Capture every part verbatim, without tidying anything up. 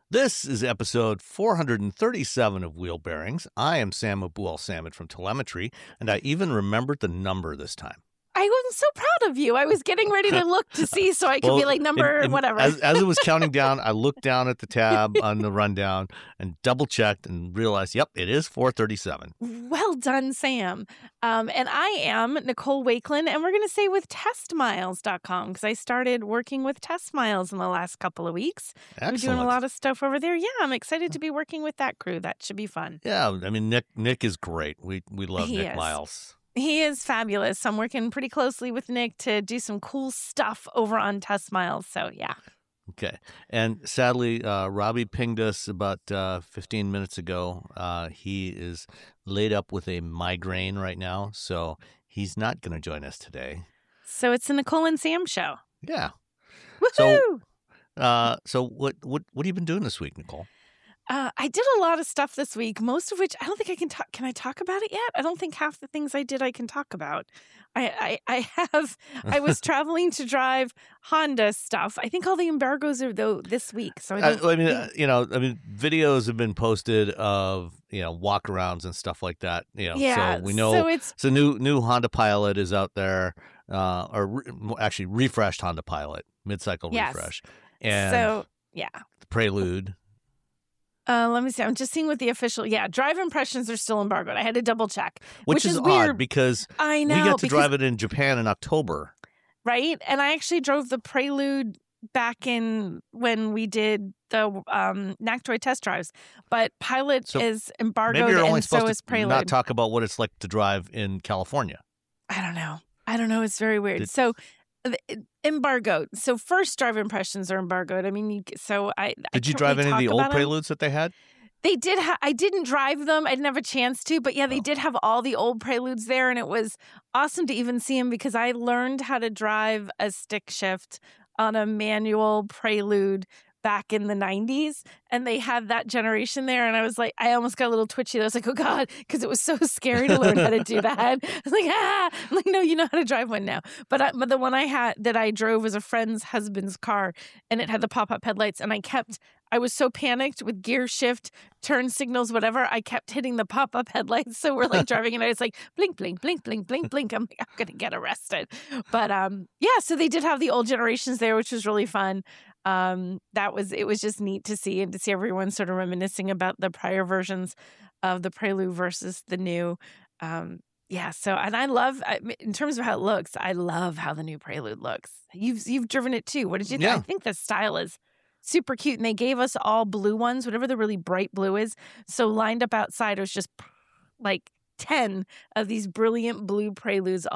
This is episode four hundred thirty-seven of Wheel Bearings. I am Sam Abuel-Samad from Telemetry, and I even remembered the number this time. I was so proud of you. I was getting ready to look to see so I could well, be like number and, and whatever. As, as it was counting down, I looked down at the tab on the rundown and double-checked and realized, yep, it is four thirty-seven. Well done, Sam. Um, and I am Nicole Wakelin, and we're going to say with test miles dot com because I started working with Test Miles in the last couple of weeks. Excellent. We're doing a lot of stuff over there. Yeah, I'm excited to be working with that crew. That should be fun. Yeah, I mean, Nick Nick is great. We, we love He Nick is. Miles. He is fabulous. I'm working pretty closely with Nick to do some cool stuff over on Test Miles. So, yeah. Okay. And sadly, uh, Robbie pinged us about uh, fifteen minutes ago. Uh, he is laid up with a migraine right now, so he's not going to join us today. So it's the Nicole and Sam show. Yeah. Woohoo! So, uh, so what, what, what have you been doing this week, Nicole? Uh, I did a lot of stuff this week, most of which I don't think I can talk. Can I talk about it yet? I don't think half the things I did I can talk about. I, I, I have, I was traveling to drive Honda stuff. I think all the embargoes are though this week. So I, don't I, I mean, think... uh, you know, I mean, videos have been posted of, you know, walkarounds and stuff like that. You know, yeah, so we know so it's so new new Honda Pilot is out there, uh, or re- actually refreshed Honda Pilot, mid-cycle yes. refresh, and so yeah, the Prelude. Uh, let me see. I'm just seeing what the official. Yeah, drive impressions are still embargoed. I had to double check, which, which is, is odd weird because I know we got to because, drive it in Japan in October, right? And I actually drove the Prelude back in when we did the um, Nactoid test drives, but Pilot so is embargoed, maybe you're only and supposed so to is Prelude. not talk about what it's like to drive in California. I don't know. I don't know. It's very weird. Did, so. Embargoed. So first drive impressions are embargoed. I mean, you, so I did I you drive really any of the old them. Preludes that they had? They did. Ha- I didn't drive them. I didn't have a chance to, but yeah, they oh. did have all the old Preludes there, and it was awesome to even see them because I learned how to drive a stick shift on a manual Prelude back in the nineties, and they had that generation there, and I was like, I almost got a little twitchy. I was like, oh God, because it was so scary to learn how to do that. I was like, ah, I'm like, no, you know how to drive one now. But I, but the one I had that I drove was a friend's husband's car, and it had the pop-up headlights, and I kept, I was so panicked with gear shift, turn signals, whatever, I kept hitting the pop-up headlights. So we're like driving, and I was like, blink, blink, blink, blink, blink, blink. I'm like, I'm gonna get arrested. But um, yeah, so they did have the old generations there, which was really fun. Um, that was, it was just neat to see and to see everyone sort of reminiscing about the prior versions of the Prelude versus the new. Um, yeah. So, and I love, in terms of how it looks, I love how the new Prelude looks. You've, you've driven it too. What did you think? Yeah. I think the style is super cute. And they gave us all blue ones, whatever the really bright blue is. So lined up outside, it was just like ten of these brilliant blue Preludes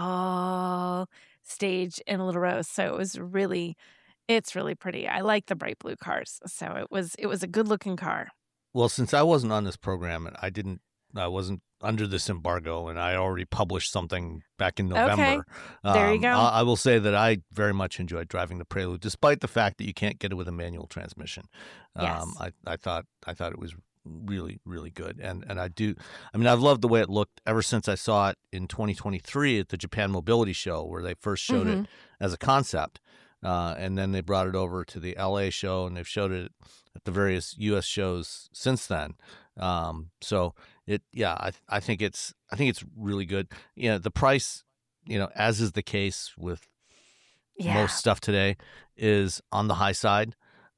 all staged in a little row. So it was really, it's really pretty. I like the bright blue cars. So it was it was a good looking car. Well, since I wasn't on this program and I didn't, I wasn't under this embargo, and I already published something back in November. Okay. There you um, go. I, I will say that I very much enjoyed driving the Prelude, despite the fact that you can't get it with a manual transmission. Yes. Um, I, I thought I thought it was really, really good. And and I do, I mean, I've loved the way it looked ever since I saw it in twenty twenty-three at the Japan Mobility Show, where they first showed mm-hmm. it as a concept. Uh, and then they brought it over to the L A show, and they've showed it at the various U S shows since then. Um, so it, yeah, I, I think it's, I think it's really good. You know, the price, you know, as is the case with yeah. most stuff today, is on the high side.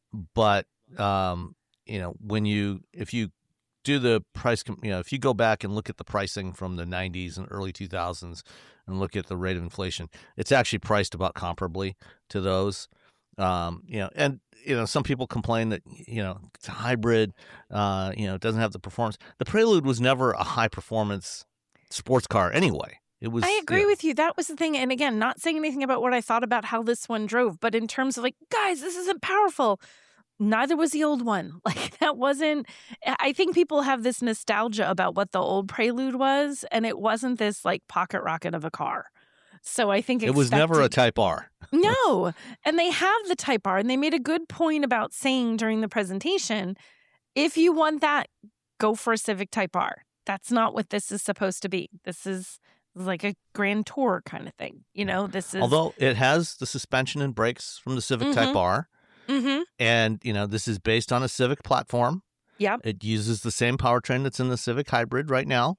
But um, you know, when you, if you do the price, you know, if you go back and look at the pricing from the nineties and early two thousands. And look at the rate of inflation, it's actually priced about comparably to those. Um, you know, and you know, some people complain that you know it's a hybrid. Uh, you know, it doesn't have the performance. The Prelude was never a high performance sports car anyway. It was. I agree you know, with you. That was the thing. And again, not saying anything about what I thought about how this one drove, but in terms of like, guys, this isn't powerful. Neither was the old one. Like that wasn't, I think people have this nostalgia about what the old Prelude was, and it wasn't this like pocket rocket of a car. So I think it was expected... never a Type R. No. And they have the Type R, and they made a good point about saying during the presentation, if you want that, go for a Civic Type R. That's not what this is supposed to be. This is like a Grand Tour kind of thing. You know, this is. Although it has the suspension and brakes from the Civic mm-hmm. Type R. Mm-hmm. And, you know, this is based on a Civic platform. Yep. It uses the same powertrain that's in the Civic Hybrid right now.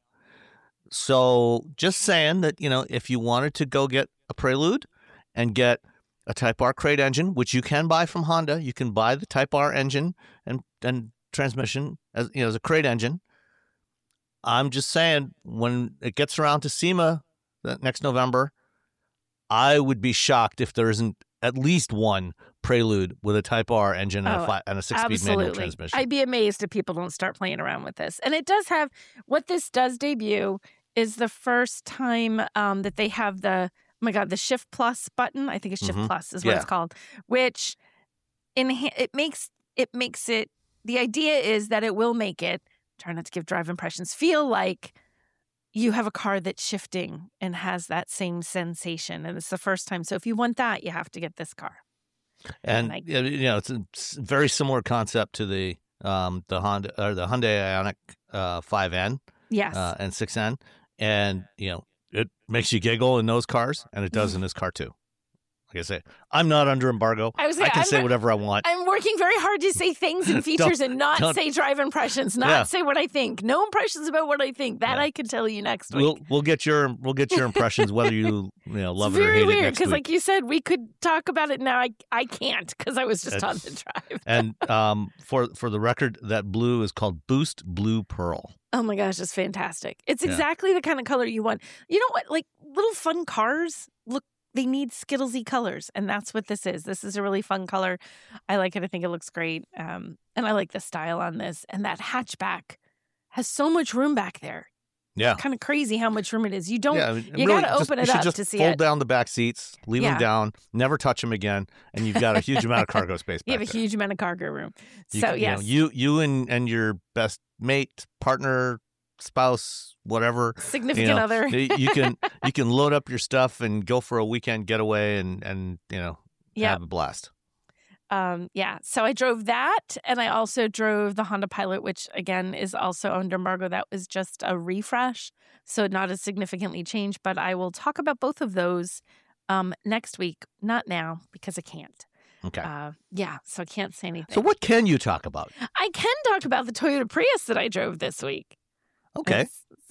So just saying that, you know, if you wanted to go get a Prelude and get a Type R crate engine, which you can buy from Honda, you can buy the Type R engine and, and transmission as, you know, as a crate engine. I'm just saying when it gets around to SEMA next November, I would be shocked if there isn't at least one Prelude with a Type R engine and, Oh, a, fi- and a six-speed Absolutely. manual transmission. I'd be amazed if people don't start playing around with this. And it does have, what this does debut is the first time um, that they have the, oh my God, the Shift Plus button. I think it's Shift Mhm. Plus is what Yeah. it's called, which enha- it makes it makes it, the idea is that it will make it, try not to give drive impressions, feel like you have a car that's shifting and has that same sensation. And it's the first time. So if you want that, you have to get this car. And, like- you know, it's a s- very similar concept to the um, the Honda or the Hyundai Ioniq uh, five N Yes. uh, and six N, and you know it makes you giggle in those cars, and it does in this car too. Like I say, I'm not under embargo. I was I gonna- can I'm say not- whatever I want. I'm working very hard to say things and features and not don't- say drive impressions, not Yeah. say what I think. No impressions about what I think. That Yeah. I can tell you next week. We'll we'll get your we'll get your impressions whether you you know love it's it or very hate it weird next because, week. like you said, we could talk about it now. I I can't because I was just on the drive. And um, for for the record, that blue is called Boost Blue Pearl. Oh my gosh, it's fantastic. It's Yeah. exactly the kind of color you want. You know what? Like little fun cars look. They need Skittlesy colors, and that's what this is. This is a really fun color. I like it. I think it looks great. Um, and I like the style on this. And that hatchback has so much room back there. Yeah. Kind of crazy how much room it is. You don't. Yeah, I mean, you really, gotta just- open you it should up just to see fold it. down the back seats, leave Yeah. them down, never touch them again, and you've got a huge amount of cargo space back You have a there. huge amount of cargo room. You So can- you know, yes, you you and and your best mate, partner, spouse, whatever, significant you know, other. you you can you can load up your stuff and go for a weekend getaway and and you know Yeah. have a blast. Um, yeah. So I drove that, and I also drove the Honda Pilot, which again is also under embargo. That was just a refresh, so not as significantly changed. But I will talk about both of those um, next week. Not now because I can't. Okay. Uh, yeah, so I can't say anything. So what can you talk about? I can talk about the Toyota Prius that I drove this week. Okay.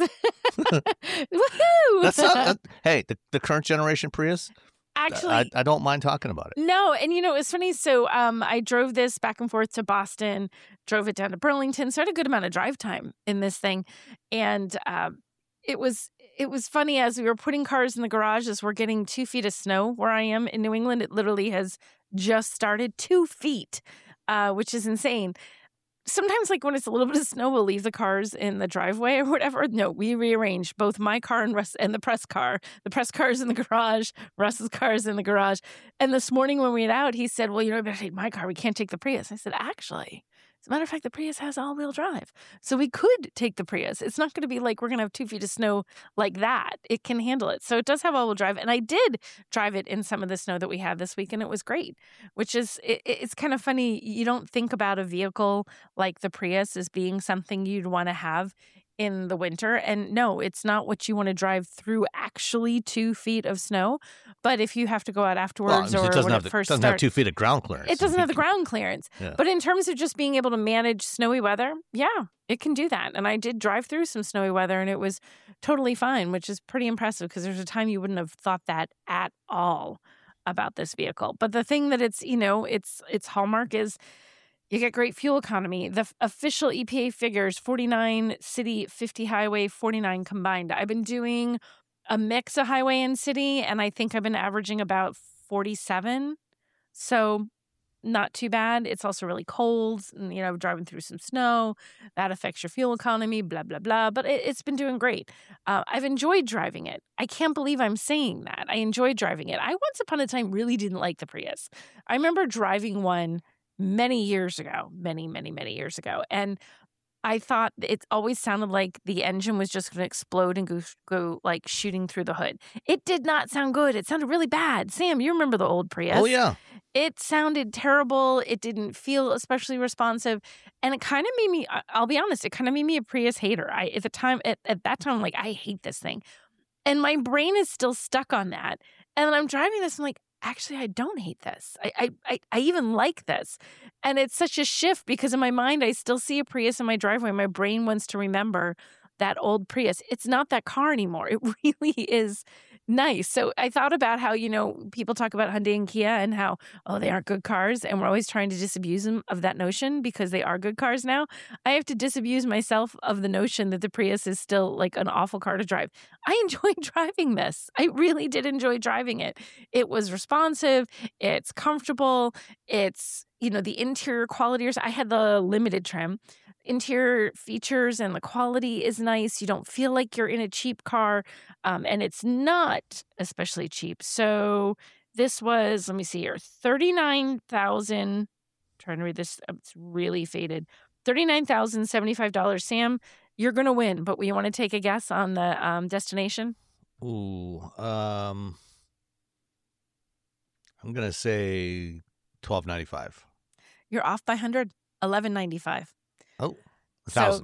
Woohoo! That's not. That, hey, the, the current generation Prius. Actually, I, I don't mind talking about it. no, and you know, it's funny. So um, I drove this back and forth to Boston, drove it down to Burlington, so I had a good amount of drive time in this thing. And um, it was it was funny as we were putting cars in the garages, we're getting two feet of snow where I am in New England. It literally has just started two feet, uh, which is insane. Sometimes, like when it's a little bit of snow, we'll leave the cars in the driveway or whatever. No, we rearrange both my car and Russ and the press car. The press car is in the garage. Russ's car is in the garage. And this morning when we went out, he said, "Well, you know, I better take my car. We can't take the Prius." I said, "Actually, as a matter of fact, the Prius has all-wheel drive, so we could take the Prius. It's not going to be like we're going to have two feet of snow like that. It can handle it. So it does have all-wheel drive, and I did drive it in some of the snow that we had this week, and it was great. Which is, it, it's kind of funny. You don't think about a vehicle like the Prius as being something you'd want to have in the winter. And no, it's not what you want to drive through actually two feet of snow. But if you have to go out Well, afterwards it or doesn't when have it the, first doesn't have starts, two feet of ground clearance. it doesn't You have the can- ground clearance. Yeah. But in terms of just being able to manage snowy weather, yeah, it can do that. And I did drive through some snowy weather and it was totally fine, which is pretty impressive because there's a time you wouldn't have thought that at all about this vehicle. But the thing that it's, you know, its its hallmark is you get great fuel economy. The f- official E P A figures, forty-nine city, fifty highway, forty-nine combined. I've been doing a mix of highway and city, and I think I've been averaging about forty-seven. So not too bad. It's also really cold, and, you know, driving through some snow. That affects your fuel economy, blah, blah, blah. But it, it's been doing great. Uh, I've enjoyed driving it. I can't believe I'm saying that. I enjoyed driving it. I once upon a time really didn't like the Prius. I remember driving one many years ago, many, many, many years ago. And I thought it always sounded like the engine was just going to explode and go, go like shooting through the hood. It did not sound good. It sounded really bad. Sam, you remember the old Prius? Oh yeah. It sounded terrible. It didn't feel especially responsive. And it kind of made me, I- I'll be honest, it kind of made me a Prius hater. I, at the time, at, at that time, I'm like, I hate this thing. And my brain is still stuck on that. And then I'm driving this, I'm like, actually, I don't hate this. I, I, I, I even like this. And it's such a shift because in my mind, I still see a Prius in my driveway. My brain wants to remember that old Prius. It's not that car anymore. It really is nice. So I thought about how, you know, people talk about Hyundai and Kia and how, oh, they aren't good cars. And we're always trying to disabuse them of that notion because they are good cars now. I have to disabuse myself of the notion that the Prius is still like an awful car to drive. I enjoyed driving this. I really did enjoy driving it. It was responsive. It's comfortable. It's, you know, the interior quality. I had the limited trim. Interior features and the quality is nice. You don't feel like you're in a cheap car, um, and it's not especially cheap. So this was, let me see here, thirty-nine thousand. Trying to read this, it's really faded. thirty-nine thousand seventy-five dollars. Sam, you're gonna win, but you want to take a guess on the um, destination? Ooh, um, I'm gonna say twelve ninety-five. You're off by one hundred. eleven ninety-five. Oh, a thousand. So,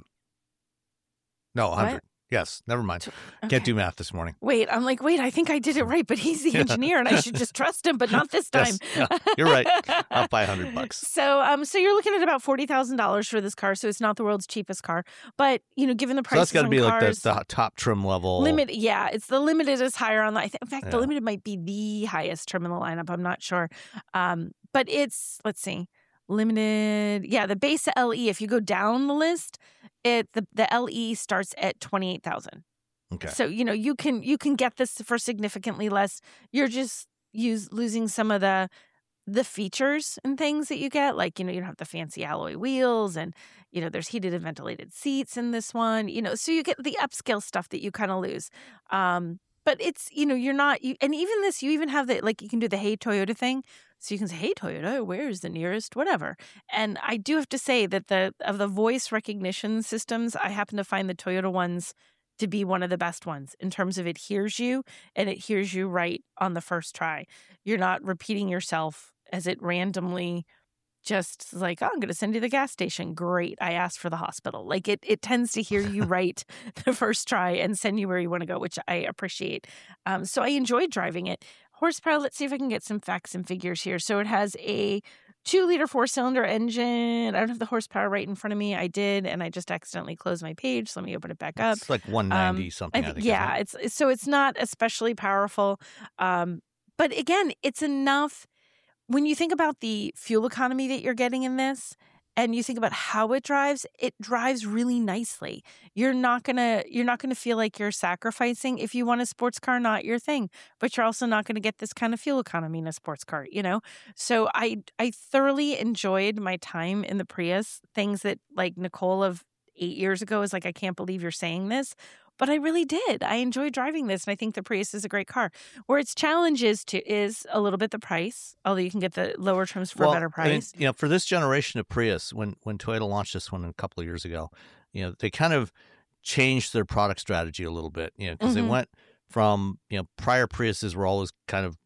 no, a hundred. what? Yes, never mind. Okay. Can't do math this morning. Wait, I'm like, wait, I think I did it right, but he's the Yeah. engineer, and I should just trust him, but not this time. Yes, yeah, you're right. Up by a hundred bucks. So, um, so you're looking at about forty thousand dollars for this car. So it's not the world's cheapest car, but you know, given the So prices that's got to on be cars, like the, the top trim level. limit. Yeah, it's the limited is higher on the. I think, in fact, the Yeah. limited might be the highest trim in the lineup. I'm not sure, um, but it's let's see, limited. Yeah, the base L E. If you go down the list, it the the L E starts at twenty eight thousand. Okay. So, you know, you can you can get this for significantly less. You're just use losing some of the the features and things that you get. Like, you know, you don't have the fancy alloy wheels and, you know, there's heated and ventilated seats in this one, you know, so you get the upscale stuff that you kind of lose. Um, but it's, you know, you're not, you, and even this, you even have the, like, you can do the Hey Toyota thing. So you can say, hey, Toyota, where's the nearest whatever? And I do have to say that the of the voice recognition systems, I happen to find the Toyota ones to be one of the best ones in terms of it hears you and it hears you right on the first try. You're not repeating yourself as it randomly just like, oh, I'm going to send you to the gas station. Great. I asked for the hospital. Like it, it tends to hear you right the first try and send you where you want to go, which I appreciate. Um, so I enjoyed driving it. Horsepower, let's see if I can get some facts and figures here. So it has a two-liter four-cylinder engine. I don't have the horsepower right in front of me. I did, and I just accidentally closed my page. So let me open it back up. It's like one ninety Um, something. I I th- think. yeah, isn't it? it's it's- so it's not especially powerful, um, but again, it's enough. When you think about the fuel economy that you're getting in this, and you think about how it drives, it drives really nicely. You're not gonna you're not gonna feel like you're sacrificing if you want a sports car, not your thing. But you're also not gonna get this kind of fuel economy in a sports car, you know. So I I thoroughly enjoyed my time in the Prius. Things that like Nicole of eight years ago is like, I can't believe you're saying this. But I really did. I enjoyed driving this, and I think the Prius is a great car. Where its challenge is to is a little bit the price, although you can get the lower trims for well, a better I mean, price. you know, for this generation of Prius, when when Toyota launched this one a couple of years ago, you know, they kind of changed their product strategy a little bit. You know, because Mhm. they went from, you know, prior Priuses were always kind of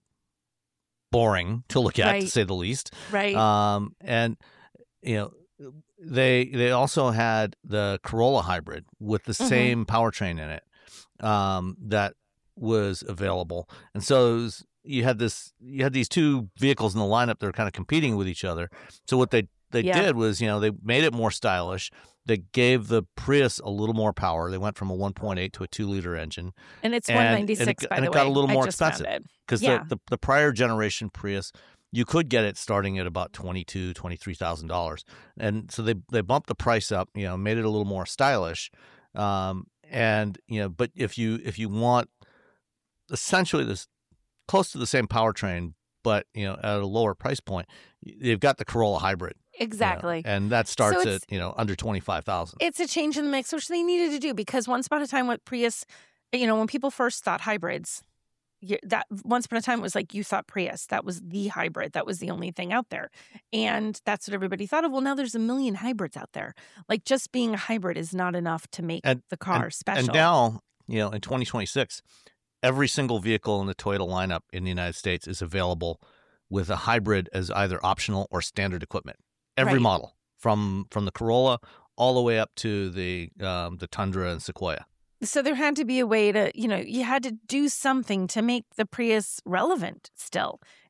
boring to look at, Right. to say the least. Right. Um, and you know, they they also had the Corolla hybrid with the Mhm. same powertrain in it, um, that was available. And so it was, you had this you had these two vehicles in the lineup that were kind of competing with each other. So what they they Yeah. did was, you know, they made it more stylish. They gave the Prius a little more power. They went from a one point eight to a two liter engine and it's and- one and it ninety-six g- by and the it way. got a little I more just found expensive. it. because Yeah. the, the the prior generation Prius, you could get it starting at about twenty-two thousand dollars, twenty-three thousand dollars. And so they they bumped the price up, you know, made it a little more stylish. Um, and you know, but if you if you want essentially this close to the same powertrain, but you know, at a lower price point, they've got the Corolla hybrid. you know, Exactly. and that starts it's- at, you know, under twenty-five thousand. It's a change in the mix, which they needed to do because once upon a time, what Prius, you know, when people first thought hybrids, you, that once upon a time it was like you thought Prius, that was the hybrid, that was the only thing out there, and that's what everybody thought of. Well, now there's a million hybrids out there. Like just being a hybrid is not enough to make And- the car special. And now, you know, in twenty twenty-six, every single vehicle in the Toyota lineup in the United States is available with a hybrid as either optional or standard equipment. Every Right. model, from from the Corolla all the way up to the um, the Tundra and Sequoia. So there had to be a way to, you know, you had to do something to make the Prius relevant still.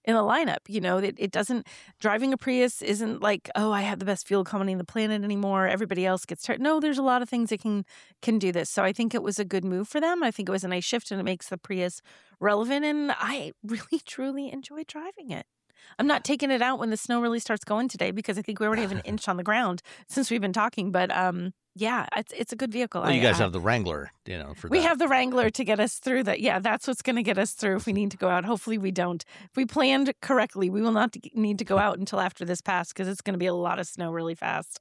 in the lineup. You know, it, it doesn't, driving a Prius isn't like, oh, I have the best fuel economy on the planet anymore. Everybody else gets tired. No, there's a lot of things that can, can do this. So I think it was a good move for them. I think it was a nice shift, and it makes the Prius relevant. And I really, truly enjoy driving it. I'm not taking it out when the snow really starts going today, because I think we already have an inch on the ground since we've been talking. But um, yeah, it's it's a good vehicle. Well, I, you guys I, have the Wrangler, you know, for we that. have the Wrangler to get us through that. Yeah, that's what's going to get us through if we need to go out. Hopefully we don't. If we planned correctly, we will not need to go out until after this pass, because it's going to be a lot of snow really fast.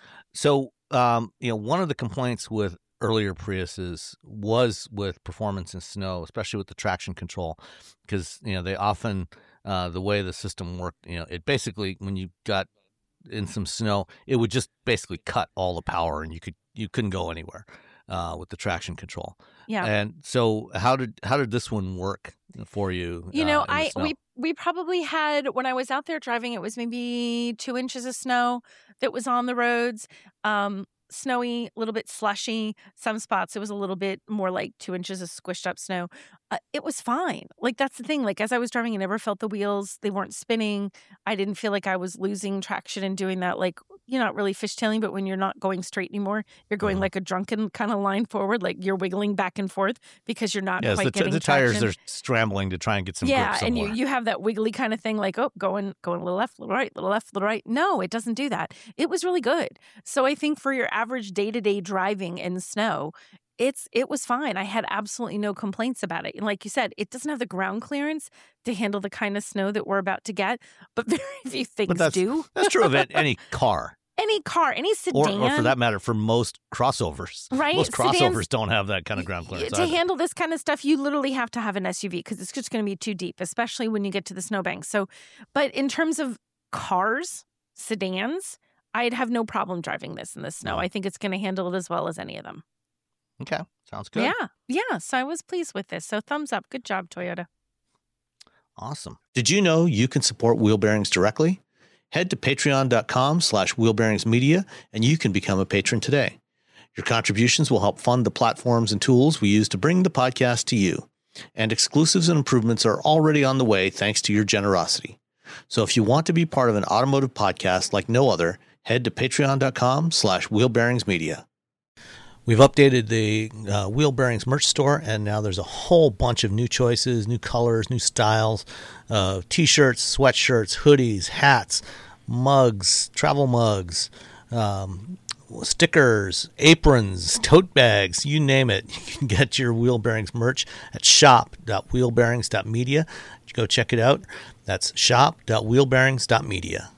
So, um, you know, one of the complaints with earlier Priuses was with performance in snow, especially with the traction control, because, you know, they often, uh, the way the system worked, you know, it basically, when you got in some snow, it would just basically cut all the power, and you could you couldn't go anywhere uh, with the traction control. Yeah. And so, how did how did this one work for you? You know, uh, in the I snow? we we probably had, when I was out there driving, it was maybe two inches of snow that was on the roads. Um, snowy, a little bit slushy. Some spots it was a little bit more like two inches of squished up snow. Uh, it was fine. Like, that's the thing. Like, as I was driving, I never felt the wheels. They weren't spinning. I didn't feel like I was losing traction and doing that. Like, you're not really fishtailing, but when you're not going straight anymore, you're going Mhm. like a drunken kind of line forward. Like, you're wiggling back and forth because you're not Yes, quite the, t- getting the tires traction. are scrambling to try and get some Yeah, grip and somewhere. you, you have that wiggly kind of thing, like, oh, going going a little left, little right, little left, little right. No, it doesn't do that. It was really good. So I think for your average day-to-day driving in snow, it's it was fine. I had absolutely no complaints about it. And like you said, it doesn't have the ground clearance to handle the kind of snow that we're about to get, but very few things that's- do. That's true of it, any car, Any car, any or, sedan. or for that matter, for most crossovers. Right? Most crossovers Sedans- don't have that kind of ground clearance. To either. handle this kind of stuff, you literally have to have an S U V, because it's just going to be too deep, especially when you get to the snowbanks. So, but in terms of cars, sedans, I'd have no problem driving this in the snow. Mm. I think it's going to handle it as well as any of them. Okay, sounds good. Yeah. Yeah. So I was pleased with this. So thumbs up. Good job, Toyota. Awesome. Did you know you can support Wheel Bearings directly? Head to patreon.com slash wheelbearingsmedia and you can become a patron today. Your contributions will help fund the platforms and tools we use to bring the podcast to you. And exclusives and improvements are already on the way thanks to your generosity. So if you want to be part of an automotive podcast like no other, head to patreon.com slash wheelbearingsmedia. We've updated the uh, Wheel Bearings merch store, and now there's a whole bunch of new choices, new colors, new styles, uh, t-shirts, sweatshirts, hoodies, hats, mugs, travel mugs, um, stickers, aprons, tote bags, you name it. You can get your Wheel Bearings merch at shop dot wheelbearings dot media. Go check it out. That's shop dot wheelbearings dot media.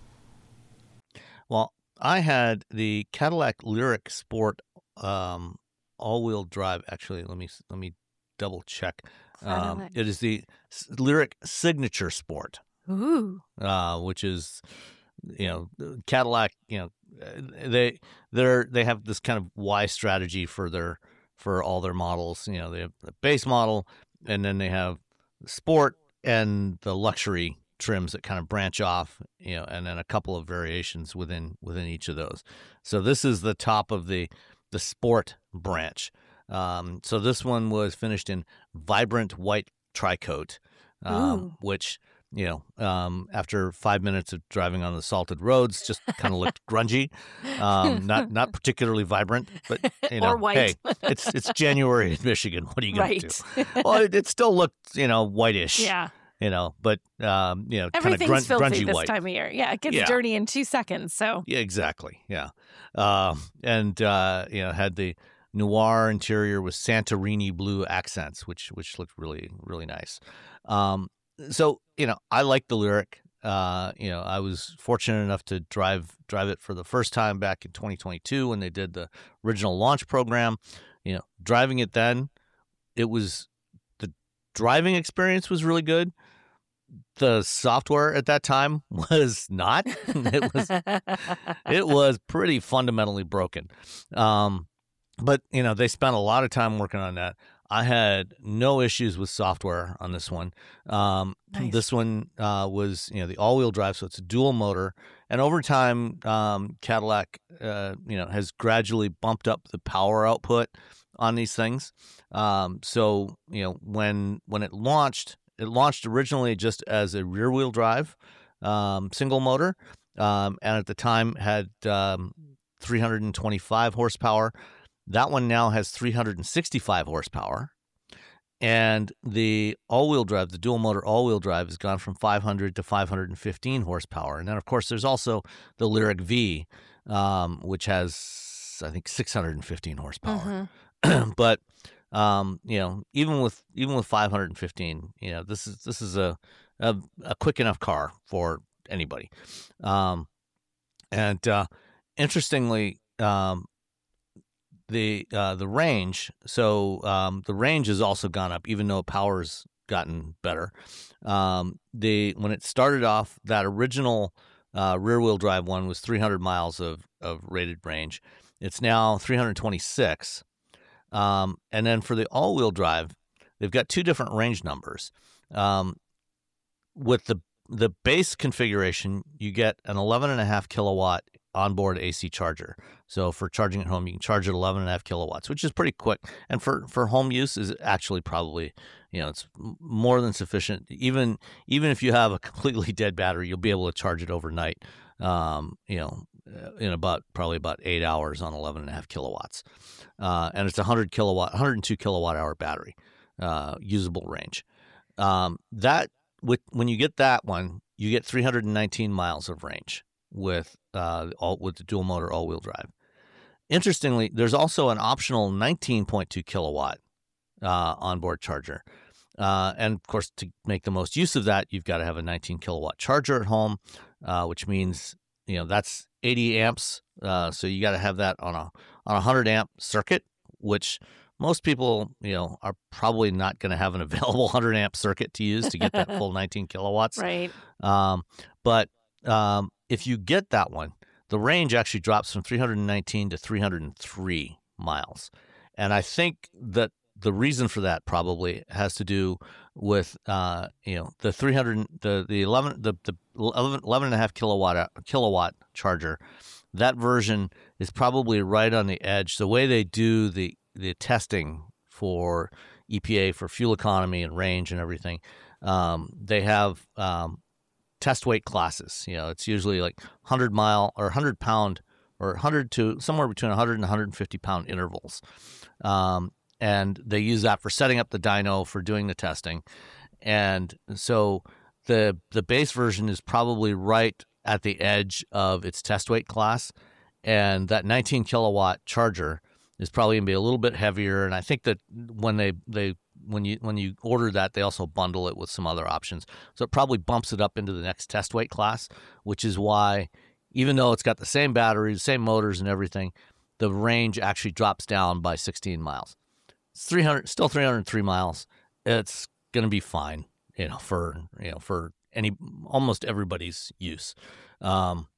Well, I had the Cadillac Lyric Sport um, all-wheel drive. Actually, let me let me double check. Um, Cadillac. it is the S- Lyric Signature Sport, Ooh. uh, which is, you know, Cadillac. You know, they they're they have this kind of Y strategy for their for all their models. You know, they have the base model, and then they have the Sport and the luxury trims that kind of branch off, you know, and then a couple of variations within within each of those. So this is the top of the the Sport branch. Um, so this one was finished in vibrant white tricoat, um, Ooh. which, you know, um, after five minutes of driving on the salted roads, just kind of looked grungy. Um, not not particularly vibrant, but you know, Or white. hey, it's it's January in Michigan. What are you going Right. to do? Well, it, it still looked, you know, whitish. Yeah. You know, but um, you know, kind of Everything's grun- filthy grungy this white. time of year. Yeah. It gets Yeah. dirty in two seconds. So Yeah, exactly. Yeah, um, and uh, you know, had the noir interior with Santorini blue accents, which which looked really really nice. Um, so you know, I like the Lyric. Uh, you know, I was fortunate enough to drive drive it for the first time back in twenty twenty-two when they did the original launch program. You know, driving it then, it was the driving experience was really good. The software at that time was not. It was it was pretty fundamentally broken. Um, but, you know, they spent a lot of time working on that. I had no issues with software on this one. Um, Nice. This one uh, was, you know, the all-wheel drive, so it's a dual motor. And over time, um, Cadillac, uh, you know, has gradually bumped up the power output on these things. Um, so, you know, when when it launched, it launched originally just as a rear-wheel drive um, single motor, um, and at the time had um, three hundred twenty-five horsepower. That one now has three hundred sixty-five horsepower. And the all-wheel drive, the dual-motor all-wheel drive, has gone from five hundred to five hundred fifteen horsepower. And then, of course, there's also the Lyriq V, um, which has, I think, six hundred fifteen horsepower. Mm-hmm. But um, you know, even with even with five hundred fifteen, you know, this is this is a a, a quick enough car for anybody. Um, and uh, interestingly, um, the uh, the range. So um, the range has also gone up, even though power's gotten better. Um, the when it started off, that original uh, rear wheel drive one was three hundred miles of of rated range. It's now three hundred twenty-six. Um, and then for the all wheel drive, they've got two different range numbers. Um, with the the base configuration, you get an eleven and a half kilowatt onboard A C charger. So for charging at home, you can charge at eleven and a half kilowatts, which is pretty quick. And for, for home use is actually probably, you know, it's more than sufficient. Even, even if you have a completely dead battery, you'll be able to charge it overnight, um, you know, in about probably about eight hours on eleven and a half kilowatts. Uh, and it's a hundred kilowatt, one hundred two kilowatt hour battery, uh, usable range. Um, that with, when you get that one, you get three hundred nineteen miles of range with, uh, all with the dual motor all wheel drive. Interestingly, there's also an optional nineteen point two kilowatt, uh, onboard charger. Uh, and of course, to make the most use of that, you've got to have a nineteen kilowatt charger at home, uh, which means, you know, that's eighty amps. Uh, so you got to have that on a, on a one hundred amp circuit, which most people, you know, are probably not going to have an available one hundred amp circuit to use to get that full nineteen kilowatts. Right. Um, but um, if you get that one, the range actually drops from three hundred nineteen to three hundred three miles. And I think that the reason for that probably has to do with, uh, you know, the three hundred, the, the eleven, the, the eleven, eleven and a half kilowatt, kilowatt charger. That version is probably right on the edge. The way they do the, the testing for E P A for fuel economy and range and everything, um, they have, um, test weight classes. You know, it's usually like one hundred mile or one hundred pound or one hundred to somewhere between one hundred and one hundred fifty pound intervals. Um, and they use that for setting up the dyno, for doing the testing. And so the the base version is probably right at the edge of its test weight class. And that nineteen kilowatt charger is probably going to be a little bit heavier. And I think that when they, they when you when you order that, they also bundle it with some other options. So it probably bumps it up into the next test weight class, which is why, even though it's got the same battery, the same motors and everything, the range actually drops down by sixteen miles. It's three hundred, still three hundred three miles. It's going to be fine, you know, for, you know, for any, almost everybody's use. Um,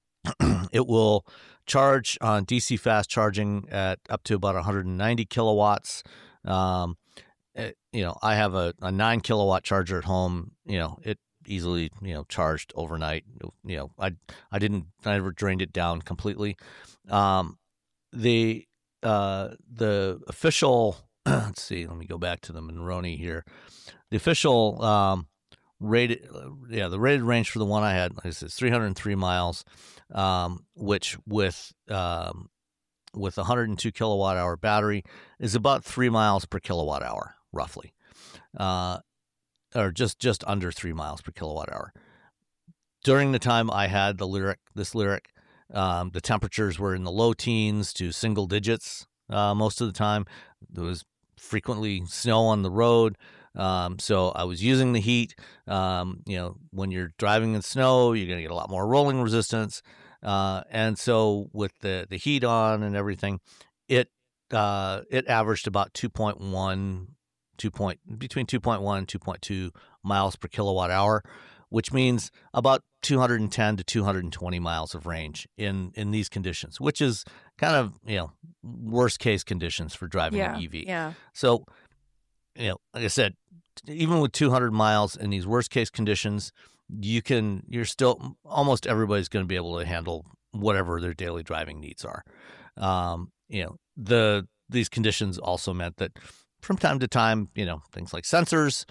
it will charge on D C fast charging at up to about one hundred ninety kilowatts. Um, it, you know, I have a, a nine kilowatt charger at home. You know, it easily, you know, charged overnight. You know, I, I didn't, I never drained it down completely. Um, the, uh, the official, let's see, let me go back to the Monroney here. The official, um, rated, yeah, the rated range for the one I had, like I said, is three hundred three miles, um, which with, um, with a one hundred two kilowatt hour battery is about three miles per kilowatt hour, roughly, uh, or just, just under three miles per kilowatt hour. During the time I had the Lyriq, this Lyriq, um, the temperatures were in the low teens to single digits, uh, most of the time. There was frequently snow on the road. Um, so I was using the heat. Um, you know, when you're driving in snow, you're going to get a lot more rolling resistance. Uh, and so with the, the heat on and everything, it, uh, it averaged about two point one, two point, between two point one and two point two miles per kilowatt hour, which means about two hundred ten to two hundred twenty miles of range in, in these conditions, which is kind of, you know, worst case conditions for driving yeah, an E V. Yeah. So, you know, like I said, even with two hundred miles in these worst case conditions, you can, you're still, almost everybody's going to be able to handle whatever their daily driving needs are. Um, you know, the, these conditions also meant that from time to time, you know, things like sensors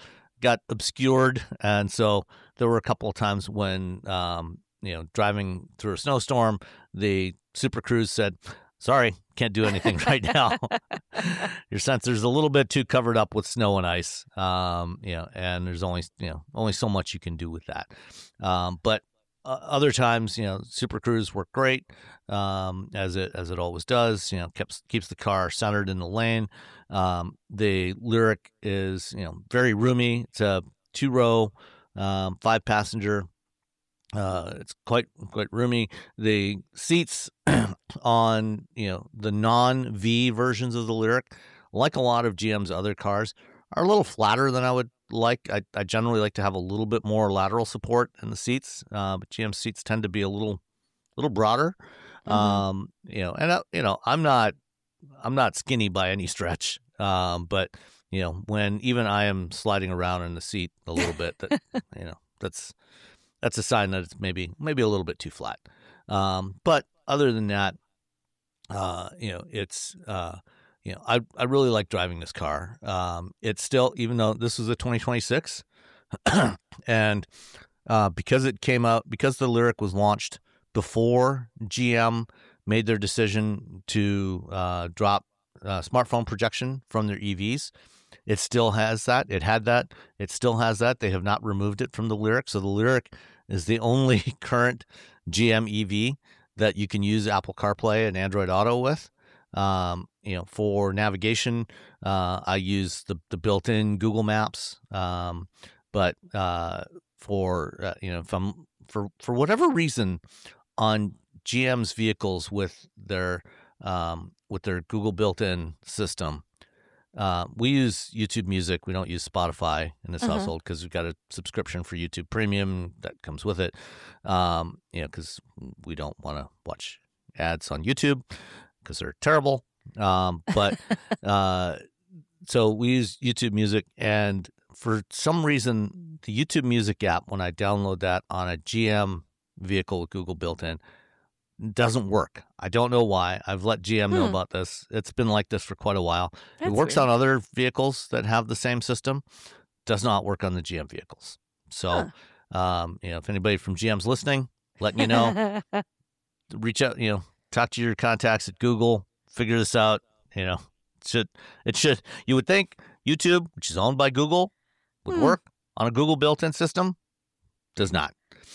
got obscured, and so there were a couple of times when um, you know driving through a snowstorm, the Super Cruise said, "Sorry, can't do anything right now. Your sensor's a little bit too covered up with snow and ice, um, you know, and there's only you know only so much you can do with that." Um, but uh, other times, you know, Super Cruise worked great, um, as it as it always does. You know, keeps keeps the car centered in the lane. Um, the Lyriq is you know very roomy. It's a two row, um, five passenger. Uh, it's quite quite roomy. The seats on you know the non-V versions of the Lyriq, like a lot of G M's other cars, are a little flatter than I would like. I, I generally like to have a little bit more lateral support in the seats, uh, but G M seats tend to be a little little broader. Mm-hmm. Um, you know, and I, you know I'm not I'm not skinny by any stretch, um, but you know when even I am sliding around in the seat a little bit, that you know that's. That's a sign that it's maybe maybe a little bit too flat. Um, but other than that, uh, you know, it's uh, you know, I I really like driving this car. Um, it's still, even though this is a twenty twenty-six, and uh, because it came out, because the Lyriq was launched before G M made their decision to uh, drop uh, smartphone projection from their E Vs. It still has that. It had that. It still has that. They have not removed it from the Lyriq. So the Lyriq is the only current G M E V that you can use Apple CarPlay and Android Auto with. Um, you know, for navigation, uh, I use the, the built-in Google Maps. Um, but uh, for uh, you know, if I'm for for whatever reason on G M's vehicles with their um, with their Google built-in system. Uh, we use YouTube Music. We don't use Spotify in this uh-huh. household because we've got a subscription for YouTube Premium that comes with it. Um, you know, because we don't want to watch ads on YouTube because they're terrible. Um, but uh, so we use YouTube Music, and for some reason, the YouTube Music app, when I download that on a G M vehicle with Google built-in, doesn't work. I don't know why. I've let G M know hmm. about this. It's been like this for quite a while. That's it works weird. On other vehicles that have the same system. Does not work on the G M vehicles. So, huh. um, you know, if anybody from G M's listening, letting you know, reach out. You know, talk to your contacts at Google. Figure this out. You know, it should it should. You would think YouTube, which is owned by Google, would hmm. work on a Google built-in system. Does not.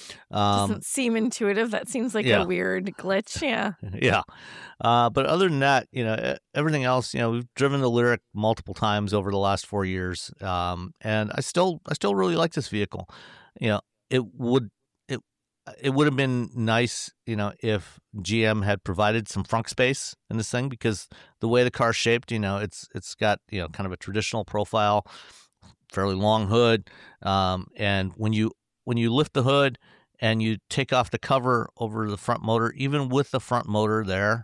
Um, Doesn't seem intuitive. That seems like yeah. a weird glitch. Yeah. yeah. Uh, but other than that, you know, everything else, you know, we've driven the Lyriq multiple times over the last four years. Um, and I still, I still really like this vehicle. You know, it would, it, it would have been nice, you know, if G M had provided some frunk space in this thing, because the way the car's shaped, you know, it's, it's got, you know, kind of a traditional profile, fairly long hood. Um, and when you, when you lift the hood and you take off the cover over the front motor, even with the front motor there,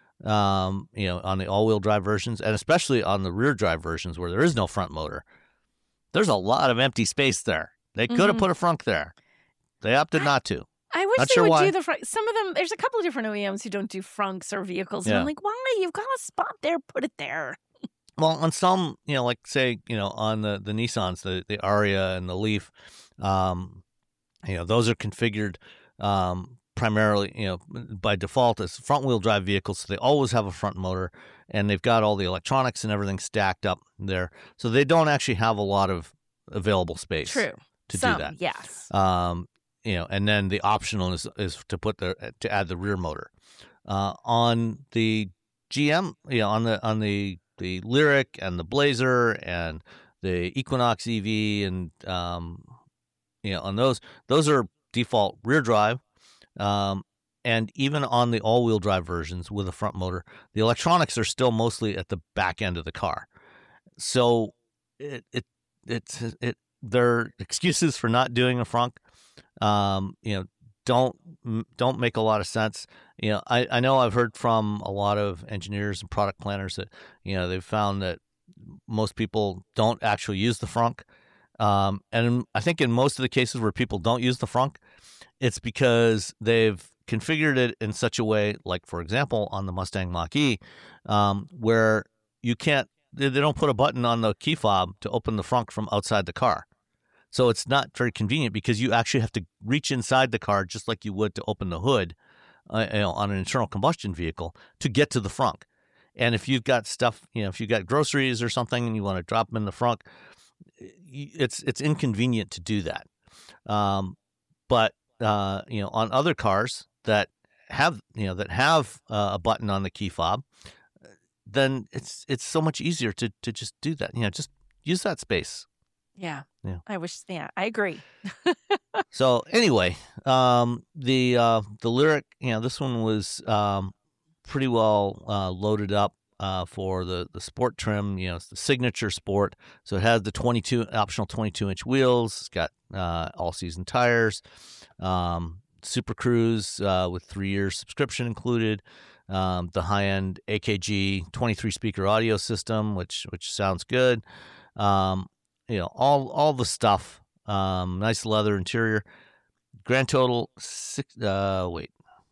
um, you know, on the all-wheel drive versions, and especially on the rear drive versions where there is no front motor, there's a lot of empty space there. They could have mm-hmm. put a frunk there. They opted not to. I wish not they sure would why. do the frunk. Some of them, there's a couple of different O E Ms who don't do frunks or vehicles. And yeah. I'm like, why? You've got a spot there. Put it there. Well, on some, you know, like say, you know, on the, the Nissans, the, the Aria and the Leaf, um, you know, those are configured um, primarily, you know, by default as front-wheel drive vehicles. So they always have a front motor, and they've got all the electronics and everything stacked up there. So they don't actually have a lot of available space True. to Some, do that. Yes. Um, you know, and then the optional is is to put the to add the rear motor. Uh, on the G M, you know, on the on the the Lyriq and the Blazer and the Equinox E V and um. You know, on those, those are default rear drive, um, and even on the all-wheel drive versions with a front motor, the electronics are still mostly at the back end of the car. So, it it it's it their excuses for not doing a frunk, um, you know, don't don't make a lot of sense. You know, I, I know I've heard from a lot of engineers and product planners that you know they've found that most people don't actually use the frunk. Um, and I think in most of the cases where people don't use the frunk, it's because they've configured it in such a way, like, for example, on the Mustang Mach-E, um, where you can't, they, they don't put a button on the key fob to open the frunk from outside the car. So it's not very convenient because you actually have to reach inside the car just like you would to open the hood uh, you know, on an internal combustion vehicle to get to the frunk. And if you've got stuff, you know, if you've got groceries or something and you want to drop them in the frunk, it's it's inconvenient to do that. Um, but uh, you know, on other cars that have you know that have uh, a button on the key fob, then it's it's so much easier to to just do that. You know, just use that space. Yeah. Yeah. I wish. Yeah, I agree. So anyway, um, the uh, the Lyriq, you know, this one was um, pretty well uh, loaded up uh, for the, the sport trim. You know, it's the signature sport. So it has the twenty-two optional twenty-two inch wheels. It's got uh, all season tires, um, Super Cruise uh, with three years subscription included. Um, the high end A K G twenty-three speaker audio system, which which sounds good. Um, you know, all all the stuff. Um, nice leather interior. Grand total six. Uh, wait.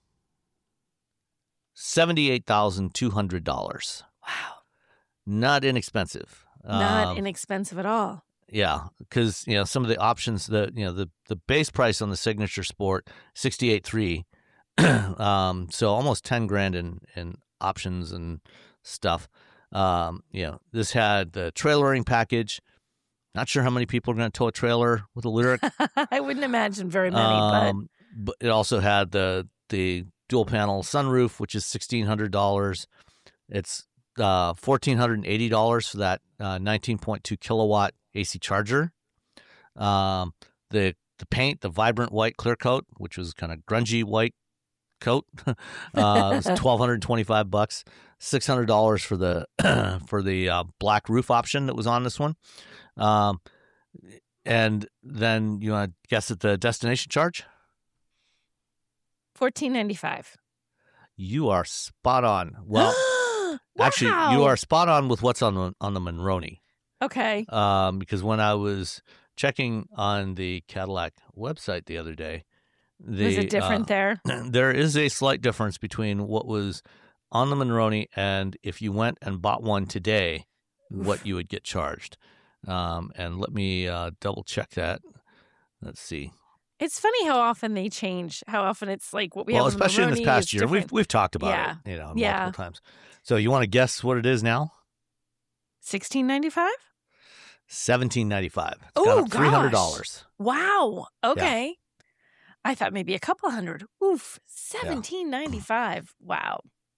Seventy-eight thousand two hundred dollars. Wow. Not inexpensive. Not um, inexpensive at all. Yeah, because you know some of the options. The you know the the base price on the Signature Sport sixty-eight three. um, so almost ten grand in in options and stuff. Um, you know, this had the trailering package. Not sure how many people are going to tow a trailer with a Lyriq. I wouldn't imagine very many, um, but it also had the the dual panel sunroof, which is sixteen hundred dollars. It's uh, fourteen hundred and eighty dollars for that uh, nineteen point two kilowatt A C charger. Um, the the paint, the vibrant white clear coat, which was kind of grungy white coat, uh, it was twelve hundred twenty-five bucks. Six hundred dollars for the for the uh, black roof option that was on this one. Um, and then you want to guess at the destination charge? fourteen ninety-five. You are spot on. Well, wow. actually, you are spot on with what's on the, on the Monroney. Okay. Um, because when I was checking on the Cadillac website the other day, the, was it different uh, there? There is a slight difference between what was on the Monroney and if you went and bought one today, Oof. What you would get charged. Um, and let me uh, double check that. Let's see. It's funny how often they change. How often it's like what we well, have. Well, especially in this past year, different. we've we've talked about yeah. it, you know, yeah. multiple times. So you want to guess what it is now? Sixteen ninety five. Seventeen ninety five. It's oh, gone up three hundred dollars. Wow. Okay. Yeah. I thought maybe a couple hundred. Oof. Seventeen ninety five. Yeah. Wow.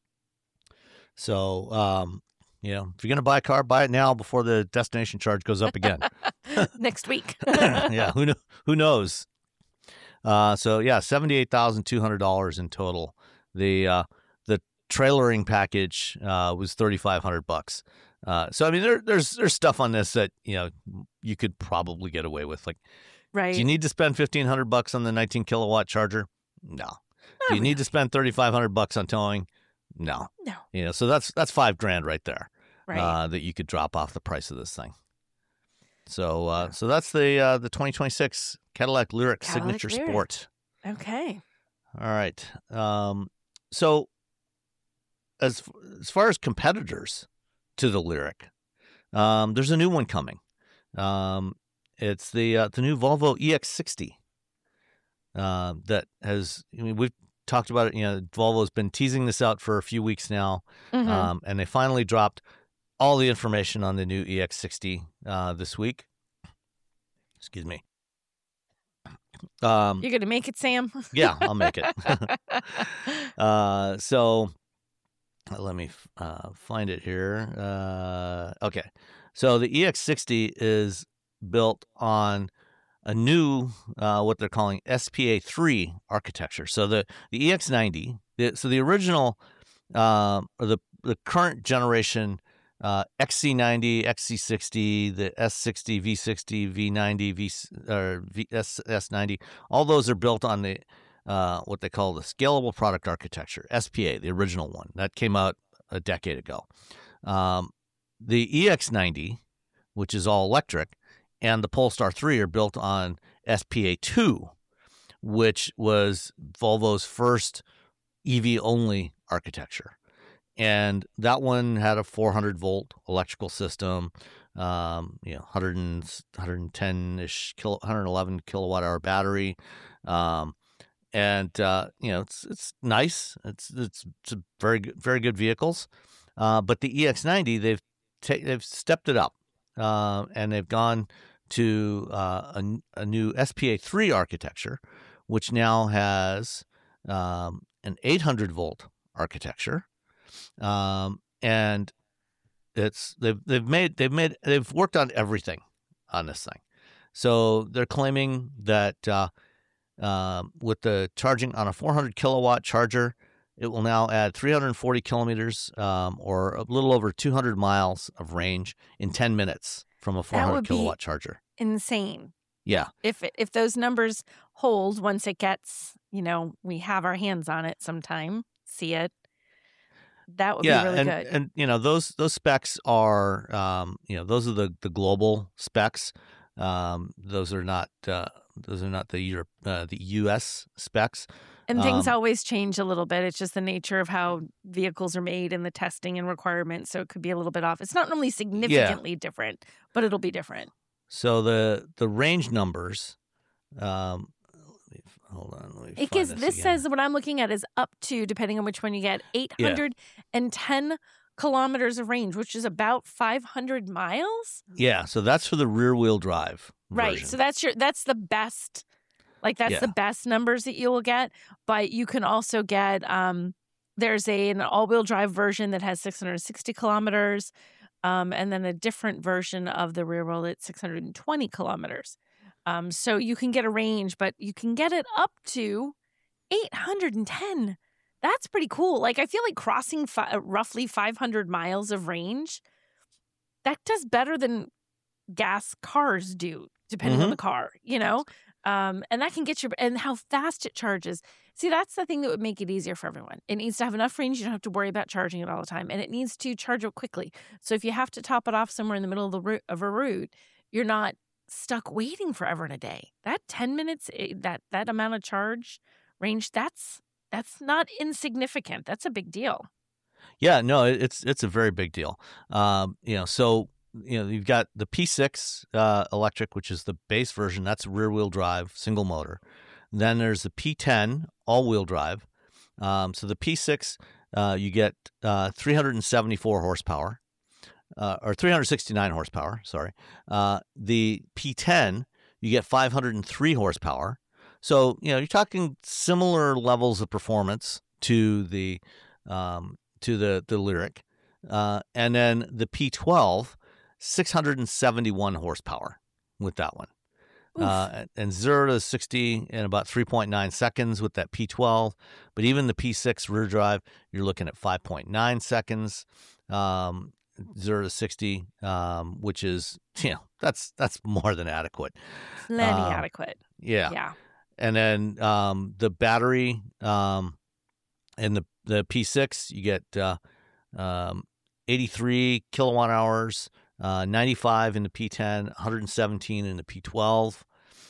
So, um, you know, if you're going to buy a car, buy it now before the destination charge goes up again. Next week. yeah, who, kn- who knows? Uh, so, yeah, seventy-eight thousand two hundred dollars in total. The uh, the trailering package uh, was thirty-five hundred bucks. Uh, so, I mean, there, there's there's stuff on this that, you know, you could probably get away with. Like, right. Do you need to spend fifteen hundred bucks on the nineteen kilowatt charger? No. Not Do you really. need to spend thirty-five hundred bucks on towing? No. No. You know, so that's that's five grand right there. Right. Uh, that you could drop off the price of this thing. So, uh, so that's the uh, the twenty twenty-six Cadillac Lyriq Cadillac Signature Lyriq. Sport. Okay. All right. Um, so, as as far as competitors to the Lyriq, um, there's a new one coming. Um, it's the uh, the new Volvo E X sixty. Uh, that has I mean, we've talked about it. You know, Volvo's been teasing this out for a few weeks now, Mm-hmm. um, and they finally dropped all the information on the new E X sixty uh, this week. Excuse me. Um, You're going to make it, Sam? yeah, I'll make it. uh, so let me uh, find it here. Uh, okay. So the E X sixty is built on a new, uh, what they're calling S P A three architecture. So the, the E X ninety, the, so the original, um, or the, the current generation uh, X C ninety, X C sixty, the S sixty, V sixty, V ninety, V or V, S, S90, all those are built on the uh, what they call the Scalable Product Architecture, S P A, the original one. That came out a decade ago. Um, the E X ninety, which is all electric, and the Polestar three are built on S P A two, which was Volvo's first E V-only architecture. And that one had a four hundred volt electrical system, um, you know, one hundred, one ten-ish, kilo, one eleven kilowatt hour battery. Um, and, uh, you know, it's it's nice. It's it's, it's a very good, very good vehicles. Uh, but the E X ninety, they've ta- they've stepped it up, uh, and they've gone to uh, a, a new S P A three architecture, which now has um, an eight hundred volt architecture, um, and it's they've they've made they've made they've worked on everything on this thing. So they're claiming that uh, um, with the charging on a four hundred kilowatt charger, it will now add three hundred forty kilometers, um, or a little over two hundred miles of range in ten minutes from a four hundred kilowatt charger. Insane. Yeah. If it, if those numbers hold once it gets, you know, we have our hands on it sometime, see it. That would yeah, be really and, good. And you know, those those specs are, um, you know, those are the, the global specs. Um, those are not uh, those are not the Europe, uh, the U S specs. And things um, always change a little bit. It's just the nature of how vehicles are made and the testing and requirements. So it could be a little bit off. It's not normally significantly yeah. different, but it'll be different. So the the range numbers, um, hold on, let me find because this, this again. says what I'm looking at is up to, depending on which one you get, eight hundred ten yeah. kilometers of range, which is about five hundred miles. Yeah, so that's for the rear wheel drive right. version. So that's your that's the best, like that's yeah. the best numbers that you will get. But you can also get um, there's a an all wheel drive version that has six hundred sixty kilometers. Um, and then a different version of the rear wheel at six hundred twenty kilometers. Um, so you can get a range, but you can get it up to eight hundred ten. That's pretty cool. Like, I feel like crossing fi- roughly five hundred miles of range, that does better than gas cars do, depending mm-hmm. on the car, you know? Um, and that can get you, and how fast it charges. See, that's the thing that would make it easier for everyone. It needs to have enough range. You don't have to worry about charging it all the time. And it needs to charge it quickly. So if you have to top it off somewhere in the middle of the route, of a route, you're not stuck waiting forever in a day. That ten minutes, that that amount of charge range, that's that's not insignificant. That's a big deal. Yeah, no, it's it's a very big deal. Um, you know, so you know, you've got the P six uh, electric, which is the base version. That's rear wheel drive, single motor. Then there's the P ten all-wheel drive. Um, so the P six, uh, you get uh, three hundred seventy-four horsepower, uh, or three hundred sixty-nine horsepower, sorry. Uh, the P ten, you get five hundred three horsepower. So, you know, you're talking similar levels of performance to the um, to the, the Lyriq. Uh, and then the P twelve, six hundred seventy-one horsepower with that one. Uh, and zero to sixty in about three point nine seconds with that P twelve. But even the P six rear drive, you're looking at five point nine seconds, um, zero to sixty, um, which is, you know, that's that's more than adequate. Plenty um, adequate. Yeah. Yeah. And then um, the battery um, in the, the P six, you get uh, um, eighty-three kilowatt hours, uh, ninety-five in the P ten, one hundred seventeen in the P twelve.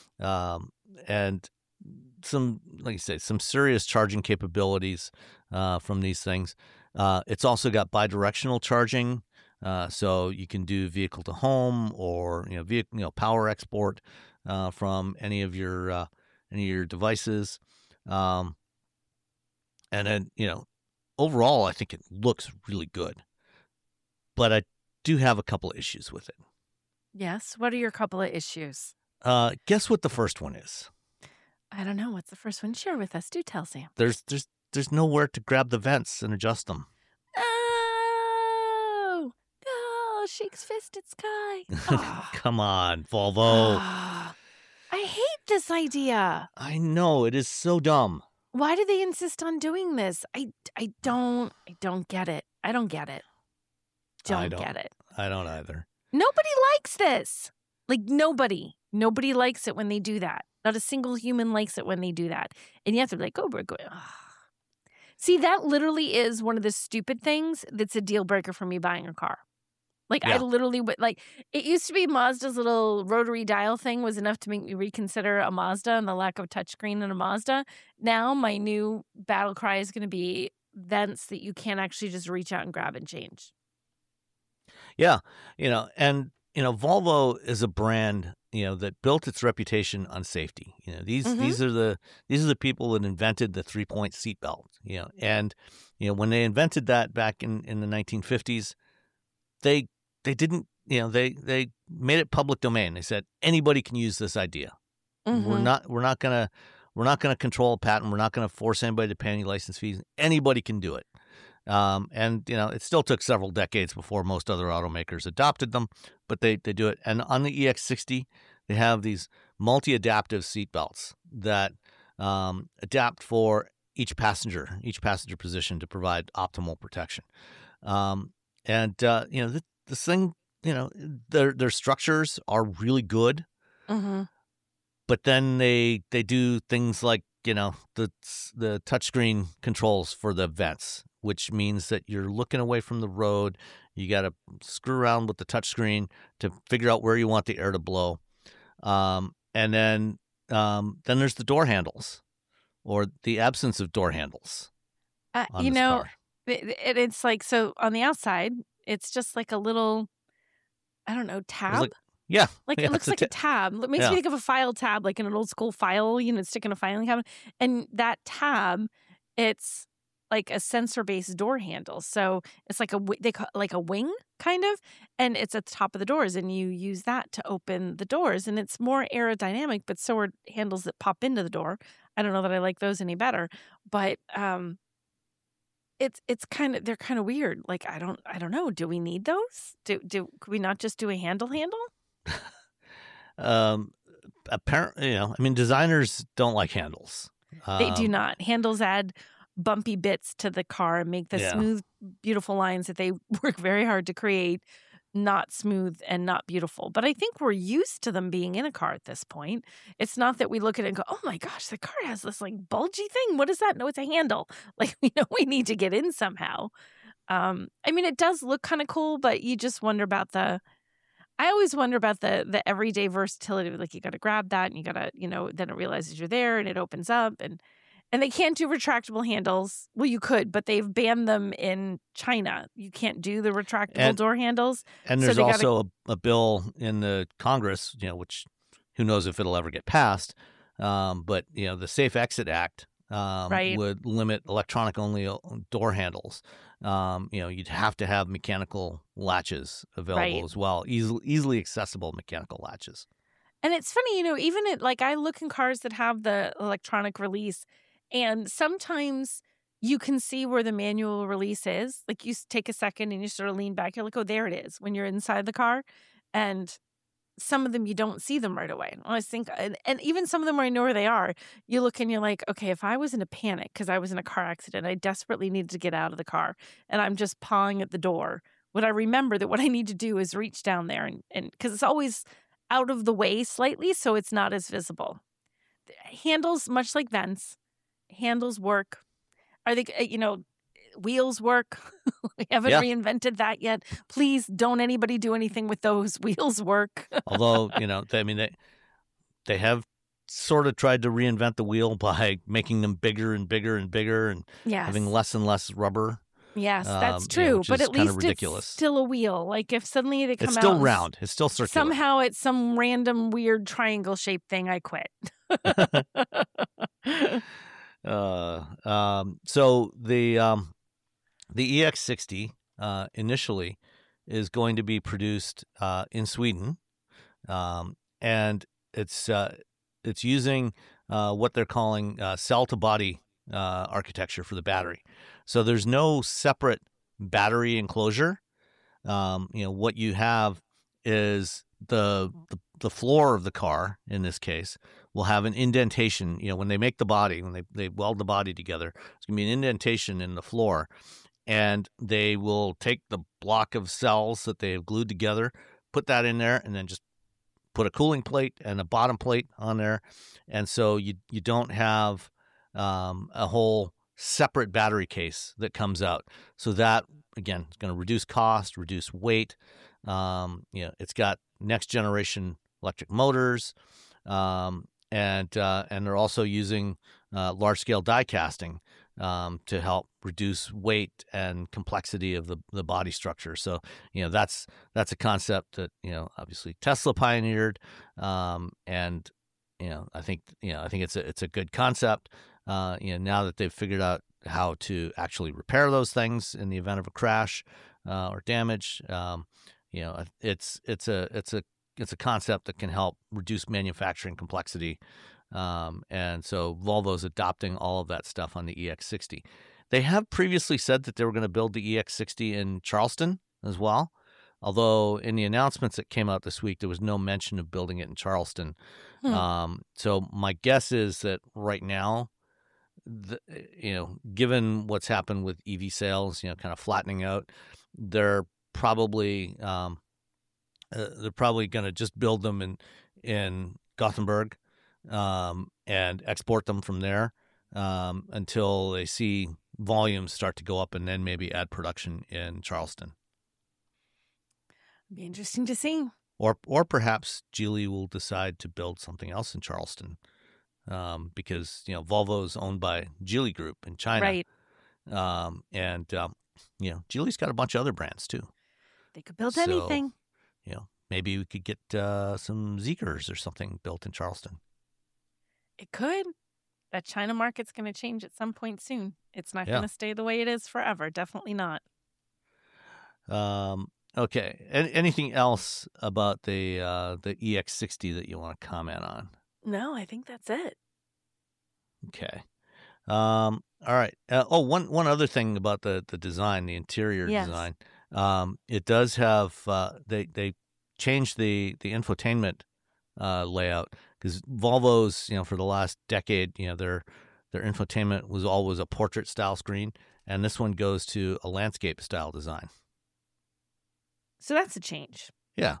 Um, and some, like you say, some serious charging capabilities uh, from these things. Uh, it's also got bidirectional charging, uh, so you can do vehicle to home or you know vehicle, you know power export uh, from any of your uh, any of your devices. Um, and then you know overall, I think it looks really good, but I do have a couple of issues with it. Yes. What are your couple of issues? Uh, guess what the first one is? I don't know. What's the first one? Share with us. Do tell, Sam. There's there's there's nowhere to grab the vents and adjust them. Oh, oh, shakes fist at sky. Oh. Come on, Volvo. Oh. I hate this idea. I know, it is so dumb. Why do they insist on doing this? I, I don't I don't get it. I don't get it. Don't, I don't get it. I don't either. Nobody likes this. Like nobody. Nobody likes it when they do that. Not a single human likes it when they do that. And yet they're like, oh, we're going. Oh. See, that literally is one of the stupid things that's a deal breaker for me buying a car. Like yeah. I literally would like it used to be Mazda's little rotary dial thing was enough to make me reconsider a Mazda and the lack of touchscreen in a Mazda. Now my new battle cry is going to be vents that you can't actually just reach out and grab and change. Yeah, you know, and you know, Volvo is a brand, you know, that built its reputation on safety. You know, these Mhm. these are the these are the people that invented the three point seatbelt. You know, and you know when they invented that back in, in the nineteen fifties, they they didn't. You know, they they made it public domain. They said anybody can use this idea. We're Mhm. not we're not gonna we're not gonna control a patent. We're not gonna force anybody to pay any license fees. Anybody can do it. Um, and you know, it still took several decades before most other automakers adopted them, but they they do it. And on the E X sixty, they have these multi-adaptive seat belts that um, adapt for each passenger, each passenger position to provide optimal protection. Um, and uh, you know, th- this thing, you know, their their structures are really good. Mhm. But then they they do things like, you know, the the touchscreen controls for the vents, which means that you're looking away from the road. You got to screw around with the touchscreen to figure out where you want the air to blow. Um, and then um, then there's the door handles, or the absence of door handles Uh, on you this know, car. it, it, it's like, so on the outside, it's just like a little, I don't know, It's tab. like, yeah, Like yeah, it looks it's a like a ta- tab. It makes yeah. me think of a file tab, like in an old school file, you know, stick in a filing cabinet. And that tab, it's like a sensor based door handle. So it's like a wi- they call like a wing kind of, and it's at the top of the doors, and you use that to open the doors, and it's more aerodynamic. But so are handles that pop into the door. I don't know that I like those any better, but um, it's it's kind of they're kind of weird. Like I don't I don't know. Do we need those? Do do could we not just do a handle handle? Um, apparently, you know, I mean, designers don't like handles. They do Um, not. Handles add bumpy bits to the car and make the Yeah. smooth, beautiful lines that they work very hard to create not smooth and not beautiful. But I think we're used to them being in a car at this point. It's not that we look at it and go, oh my gosh, the car has this like bulgy thing. What is that? No, it's a handle. Like, we know we need to get in somehow. Um, I mean, it does look kind of cool, but you just wonder about the, I always wonder about the the everyday versatility. Like you got to grab that and you got to, you know, then it realizes you're there and it opens up and and they can't do retractable handles. Well, you could, but they've banned them in China. You can't do the retractable And- door handles. And So there's they gotta- also a, a bill in the Congress, you know, which who knows if it'll ever get passed. Um, but you know, the Safe Exit Act um, Right. would limit electronic only door handles. Um, you know, you'd have to have mechanical latches available Right. as well, easily easily accessible mechanical latches. And it's funny, you know, even at like I look in cars that have the electronic release, and sometimes you can see where the manual release is. Like you s- take a second and you sort of lean back. You're like, oh, there it is when you're inside the car. And some of them you don't see them right away. And I think, and, and even some of them where I know where they are, you look and you're like, okay, if I was in a panic because I was in a car accident, I desperately needed to get out of the car, and I'm just pawing at the door, would I remember that what I need to do is reach down there and and because it's always out of the way slightly, so it's not as visible. Handles, much like vents, handles work. Are they, uh, you know, wheels work? We haven't Yeah. reinvented that yet. Please don't anybody do anything with those. Wheels work. Although, you know, they, I mean, they they have sort of tried to reinvent the wheel by making them bigger and bigger and bigger and Yes. having less and less rubber. Yes, that's um, you know, true. which But is at kinda least ridiculous. it's still a wheel. Like if suddenly they come It's out still and s- round. It's still circular. somehow it's some random weird triangle shaped thing, I quit. Uh, um, so the um, the E X sixty uh, initially is going to be produced uh, in Sweden, um, and it's uh, it's using uh, what they're calling uh, cell to body uh, architecture for the battery. So there's no separate battery enclosure. Um, you know, what you have is the, the the floor of the car in this case will have an indentation. You know, when they make the body, when they, they weld the body together, it's gonna be an indentation in the floor, and they will take the block of cells that they have glued together, put that in there, and then just put a cooling plate and a bottom plate on there, and so you you don't have um, a whole separate battery case that comes out. So that again is going to reduce cost, reduce weight. Um, you know, it's got next generation electric motors, um, and uh, and they're also using uh, large scale die casting um, to help reduce weight and complexity of the, the body structure. So, you know, that's that's a concept that, you know, obviously Tesla pioneered, um, and you know, I think you know, I think it's a it's a good concept. Uh, you know, now that they've figured out how to actually repair those things in the event of a crash uh, or damage, um, you know, it's it's a it's a it's a concept that can help reduce manufacturing complexity. Um, and so Volvo's adopting all of that stuff on the E X sixty. They have previously said that they were going to build the E X sixty in Charleston as well. Although in the announcements that came out this week, there was no mention of building it in Charleston. Hmm. Um, so my guess is that right now, the, you know, given what's happened with E V sales, you know, kind of flattening out, they're probably um, uh, they're probably going to just build them in in Gothenburg. Um, and export them from there um, until they see volumes start to go up, and then maybe add production in Charleston. Be interesting to see. Or, or perhaps Geely will decide to build something else in Charleston, um, because you know Volvo is owned by Geely Group in China, right? Um, and um, you know Geely's got a bunch of other brands too. They could build so, anything. You know, maybe we could get uh, some Zeekrs or something built in Charleston. It could. That China market's going to change at some point soon. It's not yeah. going to stay the way it is forever. Definitely not. Um. Okay. Any, anything else about the uh, the E X sixty that you want to comment on? No, I think that's it. Okay. Um. All right. Uh, oh, one one other thing about the, the design, the interior yes. design. Um. It does have. Uh, they they changed the the infotainment uh, layout. Because Volvo's, you know, for the last decade, you know, their their infotainment was always a portrait style screen, and this one goes to a landscape style design. So that's a change. Yeah.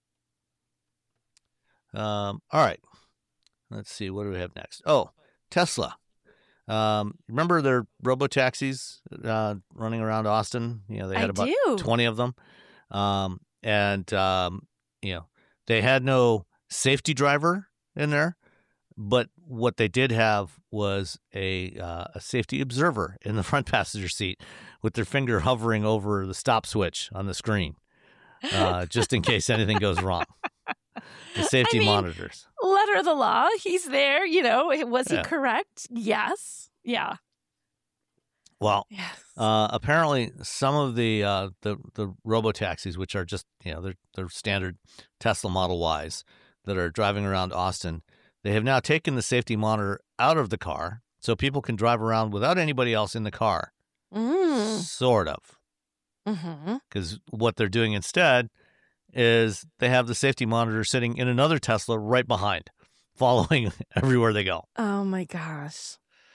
Um. All right. Let's see. What do we have next? Oh, Tesla. Um. Remember their robo-taxis uh, running around Austin? You know, they had I about do. twenty of them. Um. And um. You know, they had no safety driver in there, but what they did have was a uh, a safety observer in the front passenger seat with their finger hovering over the stop switch on the screen, uh, just in case anything goes wrong. The safety I mean, monitors. Letter of the law, he's there. You know, was he yeah. correct? Yes. Yeah. Well, yes. uh, apparently some of the uh, the the robo taxis, which are just you know they're they're standard Tesla Model Ys that are driving around Austin, they have now taken the safety monitor out of the car so people can drive around without anybody else in the car. Mm. Sort of. Because mm-hmm. what they're doing instead is they have the safety monitor sitting in another Tesla right behind, following everywhere they go. Oh, my gosh.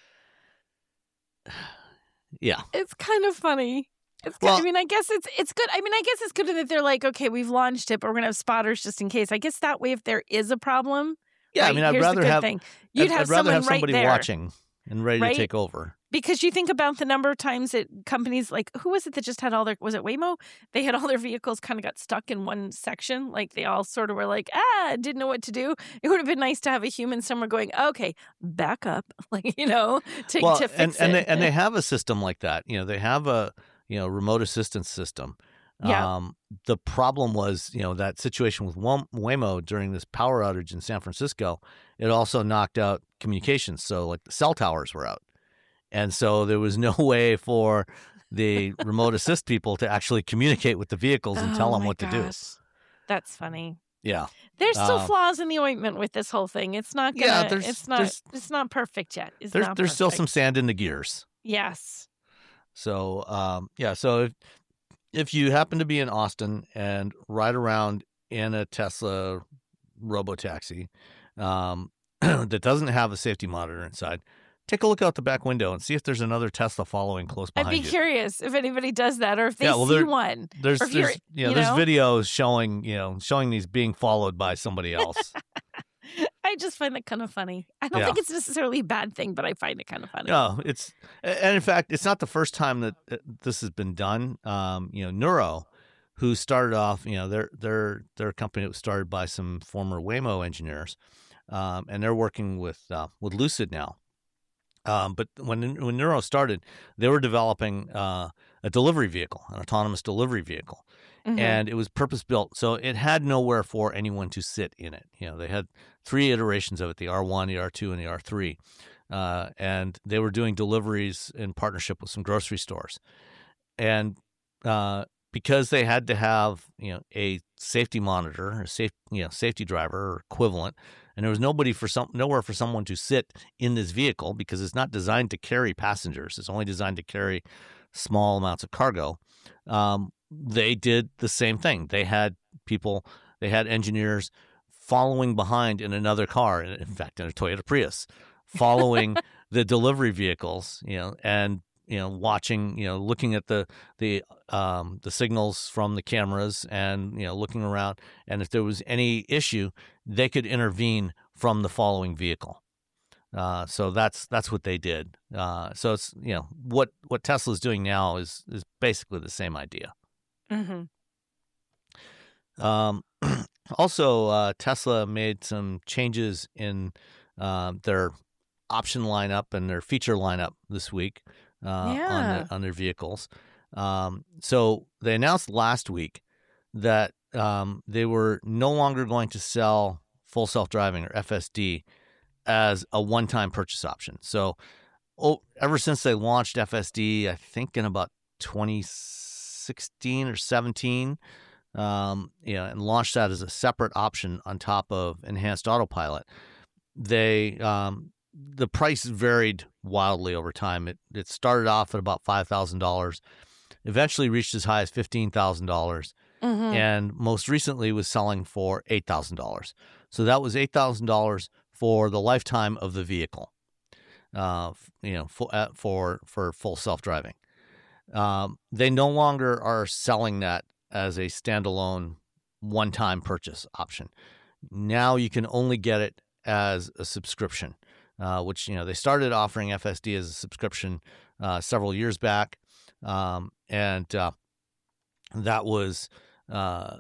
Yeah. It's kind of funny. It's well, kind, I mean, I guess it's it's good. I mean, I guess it's good that they're like, okay, we've launched it, but we're going to have spotters just in case. I guess that way, if there is a problem, yeah, right, I mean, I'd here's rather the good have thing. You'd I'd, have I'd rather have someone somebody right there, watching and ready right? to take over. Because you think about the number of times that companies like, who was it that just had all their, was it Waymo? They had all their vehicles kind of got stuck in one section. Like they all sort of were like, ah, didn't know what to do. It would have been nice to have a human somewhere going, okay, back up, like, you know, to, well, to fix and, it. And they, and they have a system like that. You know, they have a, you know, remote assistance system. Yeah. Um, the problem was, you know, that situation with Waymo during this power outage in San Francisco, it also knocked out communications. So like the cell towers were out. And so there was no way for the remote assist people to actually communicate with the vehicles and oh tell them my what gosh. to do. That's funny. Yeah. There's still uh, flaws in the ointment with this whole thing. It's not gonna, yeah, there's, it's not there's, it's not perfect yet. It's there's not there's perfect. still some sand in the gears. Yes. So um, yeah, so if if you happen to be in Austin and ride around in a Tesla robotaxi um, that doesn't have a safety monitor inside, take a look out the back window and see if there's another Tesla following close behind I'd be you. curious if anybody does that or if they yeah, well, see there, one. There's or if there's you know, you there's know? videos showing you know showing these being followed by somebody else. I just find that kind of funny. I don't Yeah. think it's necessarily a bad thing, but I find it kind of funny. No, it's and in fact, it's not the first time that this has been done. Um, you know, Nuro, who started off, you know, they're they're they're a company that was started by some former Waymo engineers, um, and they're working with uh, with Lucid now. Um, but when when Nuro started, they were developing uh, a delivery vehicle, an autonomous delivery vehicle, Mhm. and it was purpose built, so it had nowhere for anyone to sit in it. You know, they had three iterations of it: the R one, the R two, and the R three, uh, and they were doing deliveries in partnership with some grocery stores, and uh, because they had to have you know a safety monitor, a safe you know safety driver or equivalent. And there was nobody for some nowhere for someone to sit in this vehicle because it's not designed to carry passengers. It's only designed to carry small amounts of cargo. Um, they did the same thing. They had people, they had engineers following behind in another car, in fact, in a Toyota Prius, following the delivery vehicles, you know, and you know, watching, you know, looking at the the um, the signals from the cameras, and you know, looking around, and if there was any issue, they could intervene from the following vehicle. Uh, so that's that's what they did. Uh, so it's you know what what Tesla's doing now is is basically the same idea. Mm-hmm. Um, also, uh, Tesla made some changes in uh, their option lineup and their feature lineup this week. Uh, Yeah. on, the, on their vehicles. Um, so they announced last week that um, they were no longer going to sell full self-driving, or F S D, as a one-time purchase option. So oh, ever since they launched F S D, I think in about twenty sixteen or seventeen, um, you know, and launched that as a separate option on top of enhanced autopilot, they um, the price varied wildly over time. It it started off at about five thousand dollars, eventually reached as high as fifteen thousand dollars, Mm-hmm. and most recently was selling for eight thousand dollars. So that was eight thousand dollars for the lifetime of the vehicle, uh, you know, for for, for full self-driving. Um, they no longer are selling that as a standalone one-time purchase option. Now you can only get it as a subscription. Uh, which, you know, they started offering F S D as a subscription uh, several years back. Um, and uh, that was, uh,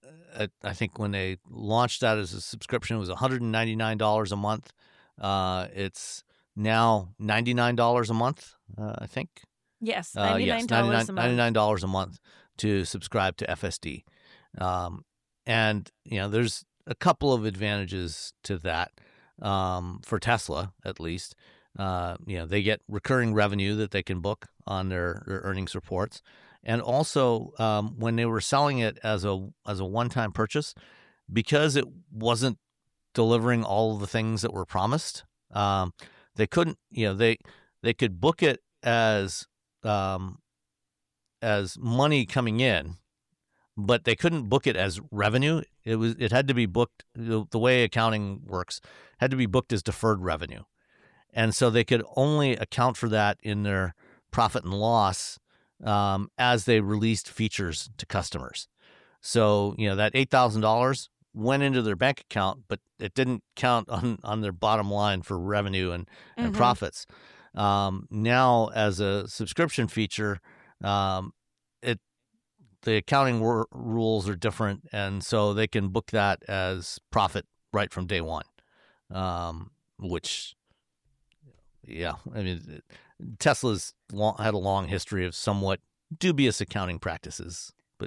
I think when they launched that as a subscription, it was one hundred ninety-nine dollars a month. Uh, it's now ninety-nine dollars a month, uh, I think. Yes, Uh, ninety-nine yes, dollars ninety-nine, a month. ninety-nine dollars a month to subscribe to F S D. Um, and, you know, there's a couple of advantages to that. Um, for Tesla, at least, uh, you know, they get recurring revenue that they can book on their, their earnings reports, and also um, when they were selling it as a as a one time purchase, because it wasn't delivering all of the things that were promised, um, they couldn't, you know, they they could book it as um, as money coming in, but they couldn't book it as revenue. It was it had to be booked the, the way accounting works. Had to be booked as deferred revenue. And so they could only account for that in their profit and loss um, as they released features to customers. So, you know, that eight thousand dollars went into their bank account, but it didn't count on, on their bottom line for revenue and, and Mhm. profits. Um, now, as a subscription feature, um, it the accounting wor- rules are different, and so they can book that as profit right from day one. Um, which, yeah, I mean, Tesla's long, had a long history of somewhat dubious accounting practices, but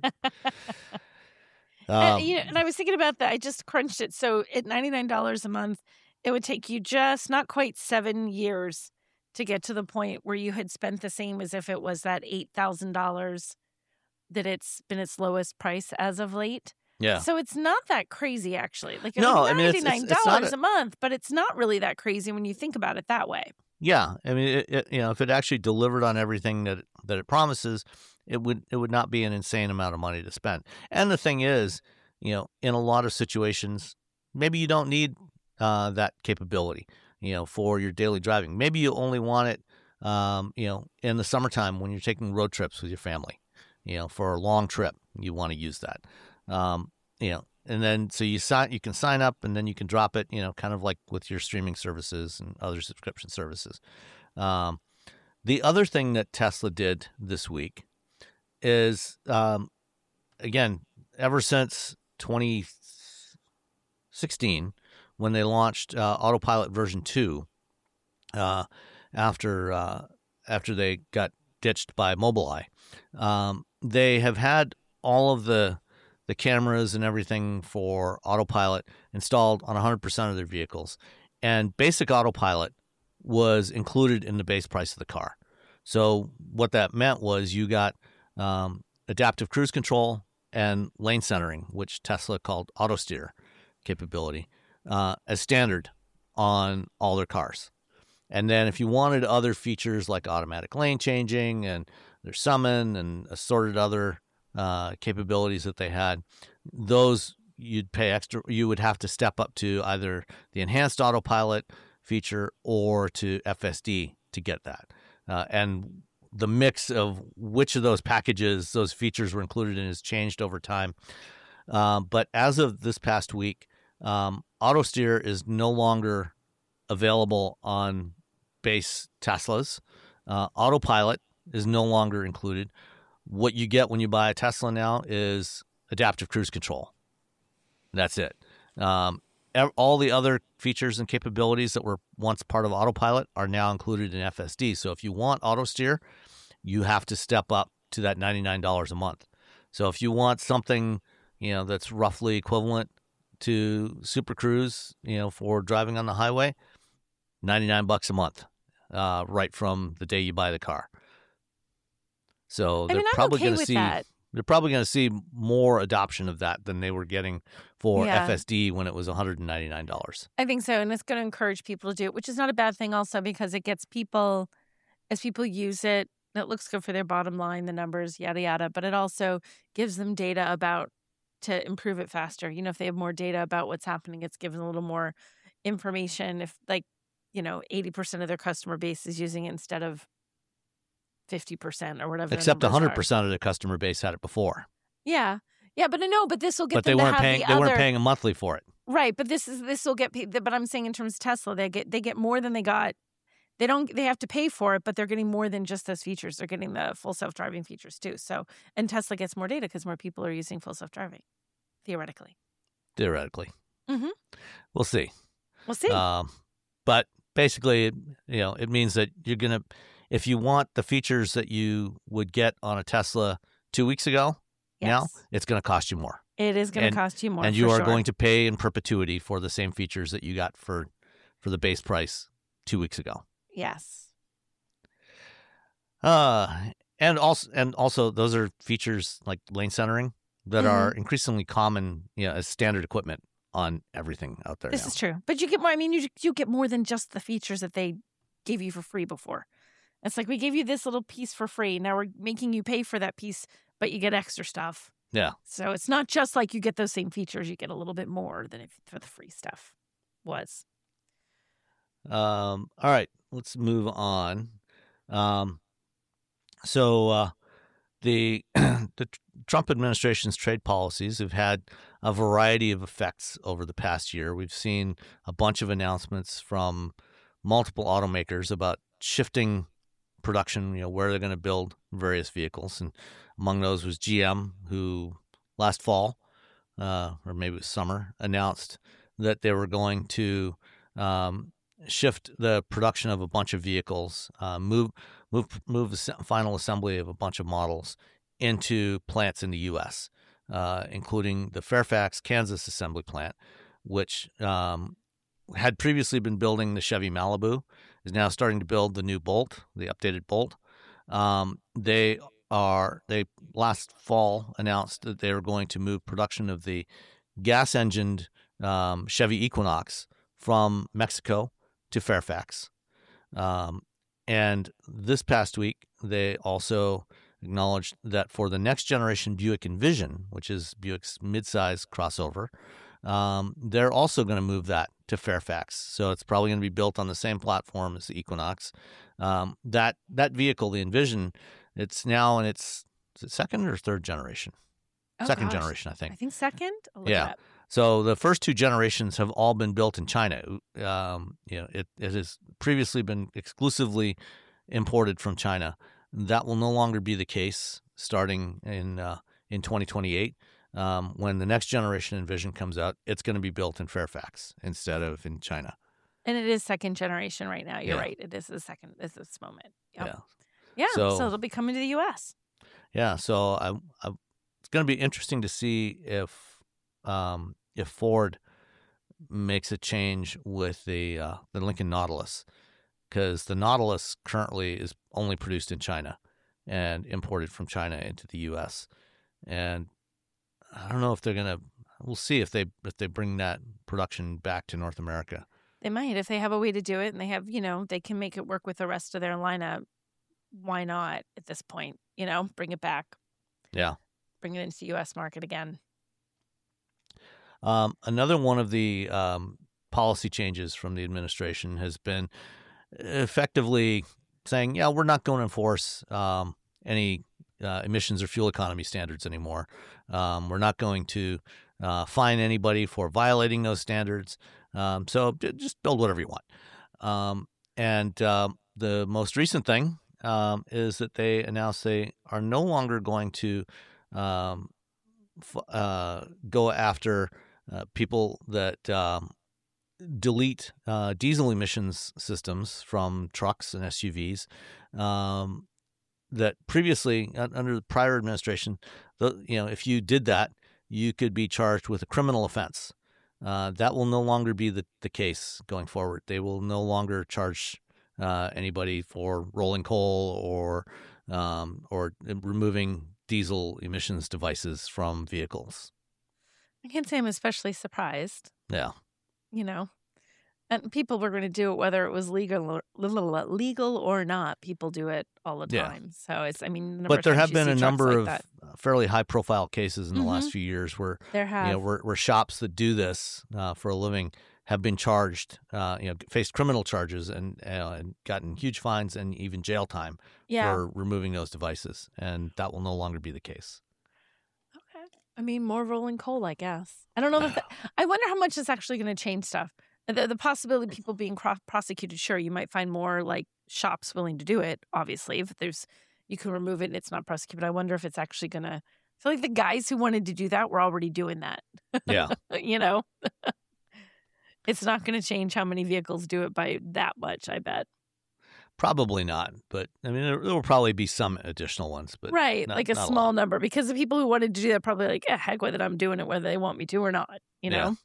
Uh, um, you know, and I was thinking about that. I just crunched it. So at ninety-nine dollars a month, it would take you just not quite seven years to get to the point where you had spent the same as if it was that eight thousand dollars that it's been its lowest price as of late. yeah, So it's not that crazy, actually. Like, No, like I mean, it's- it's- ninety-nine dollars it's not a- a month, but it's not really that crazy when you think about it that way. yeah. I mean, it, it, you know, if it actually delivered on everything that that it promises, it would it would not be an insane amount of money to spend. And the thing is, you know, in a lot of situations, maybe you don't need uh, that capability, you know, for your daily driving. Maybe you only want it, um, you know, in the summertime when you're taking road trips with your family, you know, for a long trip, you want to use that, um, you know, and then so you sign, you can sign up, and then you can drop it, you know, kind of like with your streaming services and other subscription services. Um, the other thing that Tesla did this week is, um, again, ever since twenty sixteen, when they launched uh, Autopilot version two, uh, after uh, after they got ditched by Mobileye. Um, they have had all of the the cameras and everything for autopilot installed on one hundred percent of their vehicles, and basic autopilot was included in the base price of the car. So what that meant was you got um, adaptive cruise control and lane centering, which Tesla called auto steer capability, uh, as standard on all their cars. And then if you wanted other features like automatic lane changing and their summon and assorted other uh, capabilities that they had, those you'd pay extra. You would have to step up to either the enhanced autopilot feature or to F S D to get that. Uh, and the mix of which of those packages those features were included in has changed over time. Um, but as of this past week, um, auto steer is no longer available on base Teslas. Uh, autopilot is no longer included. What you get when you buy a Tesla now is adaptive cruise control. That's it. Um, all the other features and capabilities that were once part of autopilot are now included in F S D. So if you want auto steer, you have to step up to that ninety-nine dollars a month. So if you want something, you know, that's roughly equivalent to Super Cruise, you know, for driving on the highway, ninety-nine bucks a month, uh, right from the day you buy the car. So they're I mean, I'm probably okay going to with see that. they're probably going to see more adoption of that than they were getting for Yeah. F S D when it was one hundred ninety-nine dollars. I think so. And it's going to encourage people to do it, which is not a bad thing also because it gets people, as people use it, it looks good for their bottom line, the numbers, yada, yada. But it also gives them data about to improve it faster. You know, if they have more data about what's happening, it's given a little more information. If like, you know, eighty percent of their customer base is using it instead of fifty percent or whatever. the Except numbers one hundred are. percent of the customer base had it before. Yeah. Yeah. But I know, but this will get But they them to weren't have paying the they other. weren't paying a monthly for it. Right, but this is this will get. pe- But I'm saying in terms of Tesla, they get they get more than they got. They don't. They have to pay for it, but they're getting more than just those features. They're getting the full self driving features too. So, and Tesla gets more data because more people are using full self driving, theoretically. Theoretically. Mm-hmm. We'll see. We'll see. Um, but basically, it, you know, it means that you're going to, if you want the features that you would get on a Tesla two weeks ago, yes. now it's going to cost you more. It is going and- to cost you more, and you for are sure. going to pay in perpetuity for the same features that you got for, for the base price two weeks ago. Yes. Uh, and also, and also those are features like lane centering that Mhm. are increasingly common, you know, as standard equipment on everything out there This now. is true, but you get more. I mean, you you get more than just the features that they gave you for free before. It's like we gave you this little piece for free. Now we're making you pay for that piece, but you get extra stuff. Yeah. So it's not just like you get those same features. You get a little bit more than if for the free stuff was. Um, all right, let's move on. Um, so uh, the the Trump administration's trade policies have had a variety of effects over the past year. We've seen a bunch of announcements from multiple automakers about shifting production, you know, where they're going to build various vehicles. And among those was G M, who last fall, uh, or maybe it was summer, announced that they were going to um, shift the production of a bunch of vehicles, uh, move move move the se- final assembly of a bunch of models into plants in the U S, uh, including the Fairfax, Kansas assembly plant, which um, had previously been building the Chevy Malibu, is now starting to build the new Bolt, the updated Bolt. Um, they are they last fall announced that they were going to move production of the gas-engined um, Chevy Equinox from Mexico to Fairfax. Um, and this past week, they also acknowledged that for the next generation Buick Envision, which is Buick's midsize crossover, um, they're also going to move that to Fairfax. So it's probably going to be built on the same platform as the Equinox. Um, that that vehicle, the Envision, it's now in its is it second or third generation? Oh, second gosh. generation, I think. I think second. I'll look Yeah. it up. So the first two generations have all been built in China. Um, you know, it, it has previously been exclusively imported from China. That will no longer be the case starting in uh, in twenty twenty-eight. Um, when the next generation Envision comes out, it's going to be built in Fairfax instead of in China. And it is second generation right now. You're Yeah. right. It is the second. It's this moment. Yep. Yeah. Yeah. So, So- it'll be coming to the U S. Yeah, so I, I, it's going to be interesting to see if um, if Ford makes a change with the uh, the Lincoln Nautilus, because the Nautilus currently is only produced in China and imported from China into the U S. And I don't know if they're going to. We'll see if they if they bring that production back to North America. They might if they have a way to do it, and they have, you know, they can make it work with the rest of their lineup. Why not at this point? You know, bring it back. Yeah. Bring it into the U S market again. Um, another one of the um, policy changes from the administration has been effectively saying, yeah, we're not going to enforce um, any uh, emissions or fuel economy standards anymore. Um, we're not going to uh, fine anybody for violating those standards. Um, so j- just build whatever you want. Um, and um, the most recent thing um, is that they announced they are no longer going to um, f- uh, go after uh, people that um, delete uh, diesel emissions systems from trucks and S U Vs. Um, that previously, uh, under the prior administration, the, you know, if you did that, you could be charged with a criminal offense. Uh, that will no longer be the, the case going forward. They will no longer charge uh, anybody for rolling coal or um, or removing diesel emissions devices from vehicles. I can't say I'm especially surprised. Yeah. You know, and people were going to do it whether it was legal or, legal or not. People do it all the Yeah. time. So it's, I mean, the number But of there times have you been see a trucks number like of that. fairly high-profile cases in the Mhm. last few years where There have. you know where, where shops that do this uh, for a living have been charged, uh, you know, faced criminal charges and uh, and gotten huge fines and even jail time yeah. for removing those devices, and that will no longer be the case. Okay. I mean, more rolling coal, I guess. I don't know if that, I wonder how much it's actually going to change stuff. The, the possibility of people being cro- prosecuted, sure, you might find more like shops willing to do it. Obviously, if there's, you can remove it and it's not prosecuted. But I wonder if it's actually going to. I feel like the guys who wanted to do that were already doing that. Yeah, You know, it's not going to change how many vehicles do it by that much. I bet. probably not, but I mean there, there will probably be some additional ones, but Right, not- like a not a small lot. number, because the people who wanted to do that probably like, eh, heck with it, I'm doing it whether they want me to or not. You Yeah.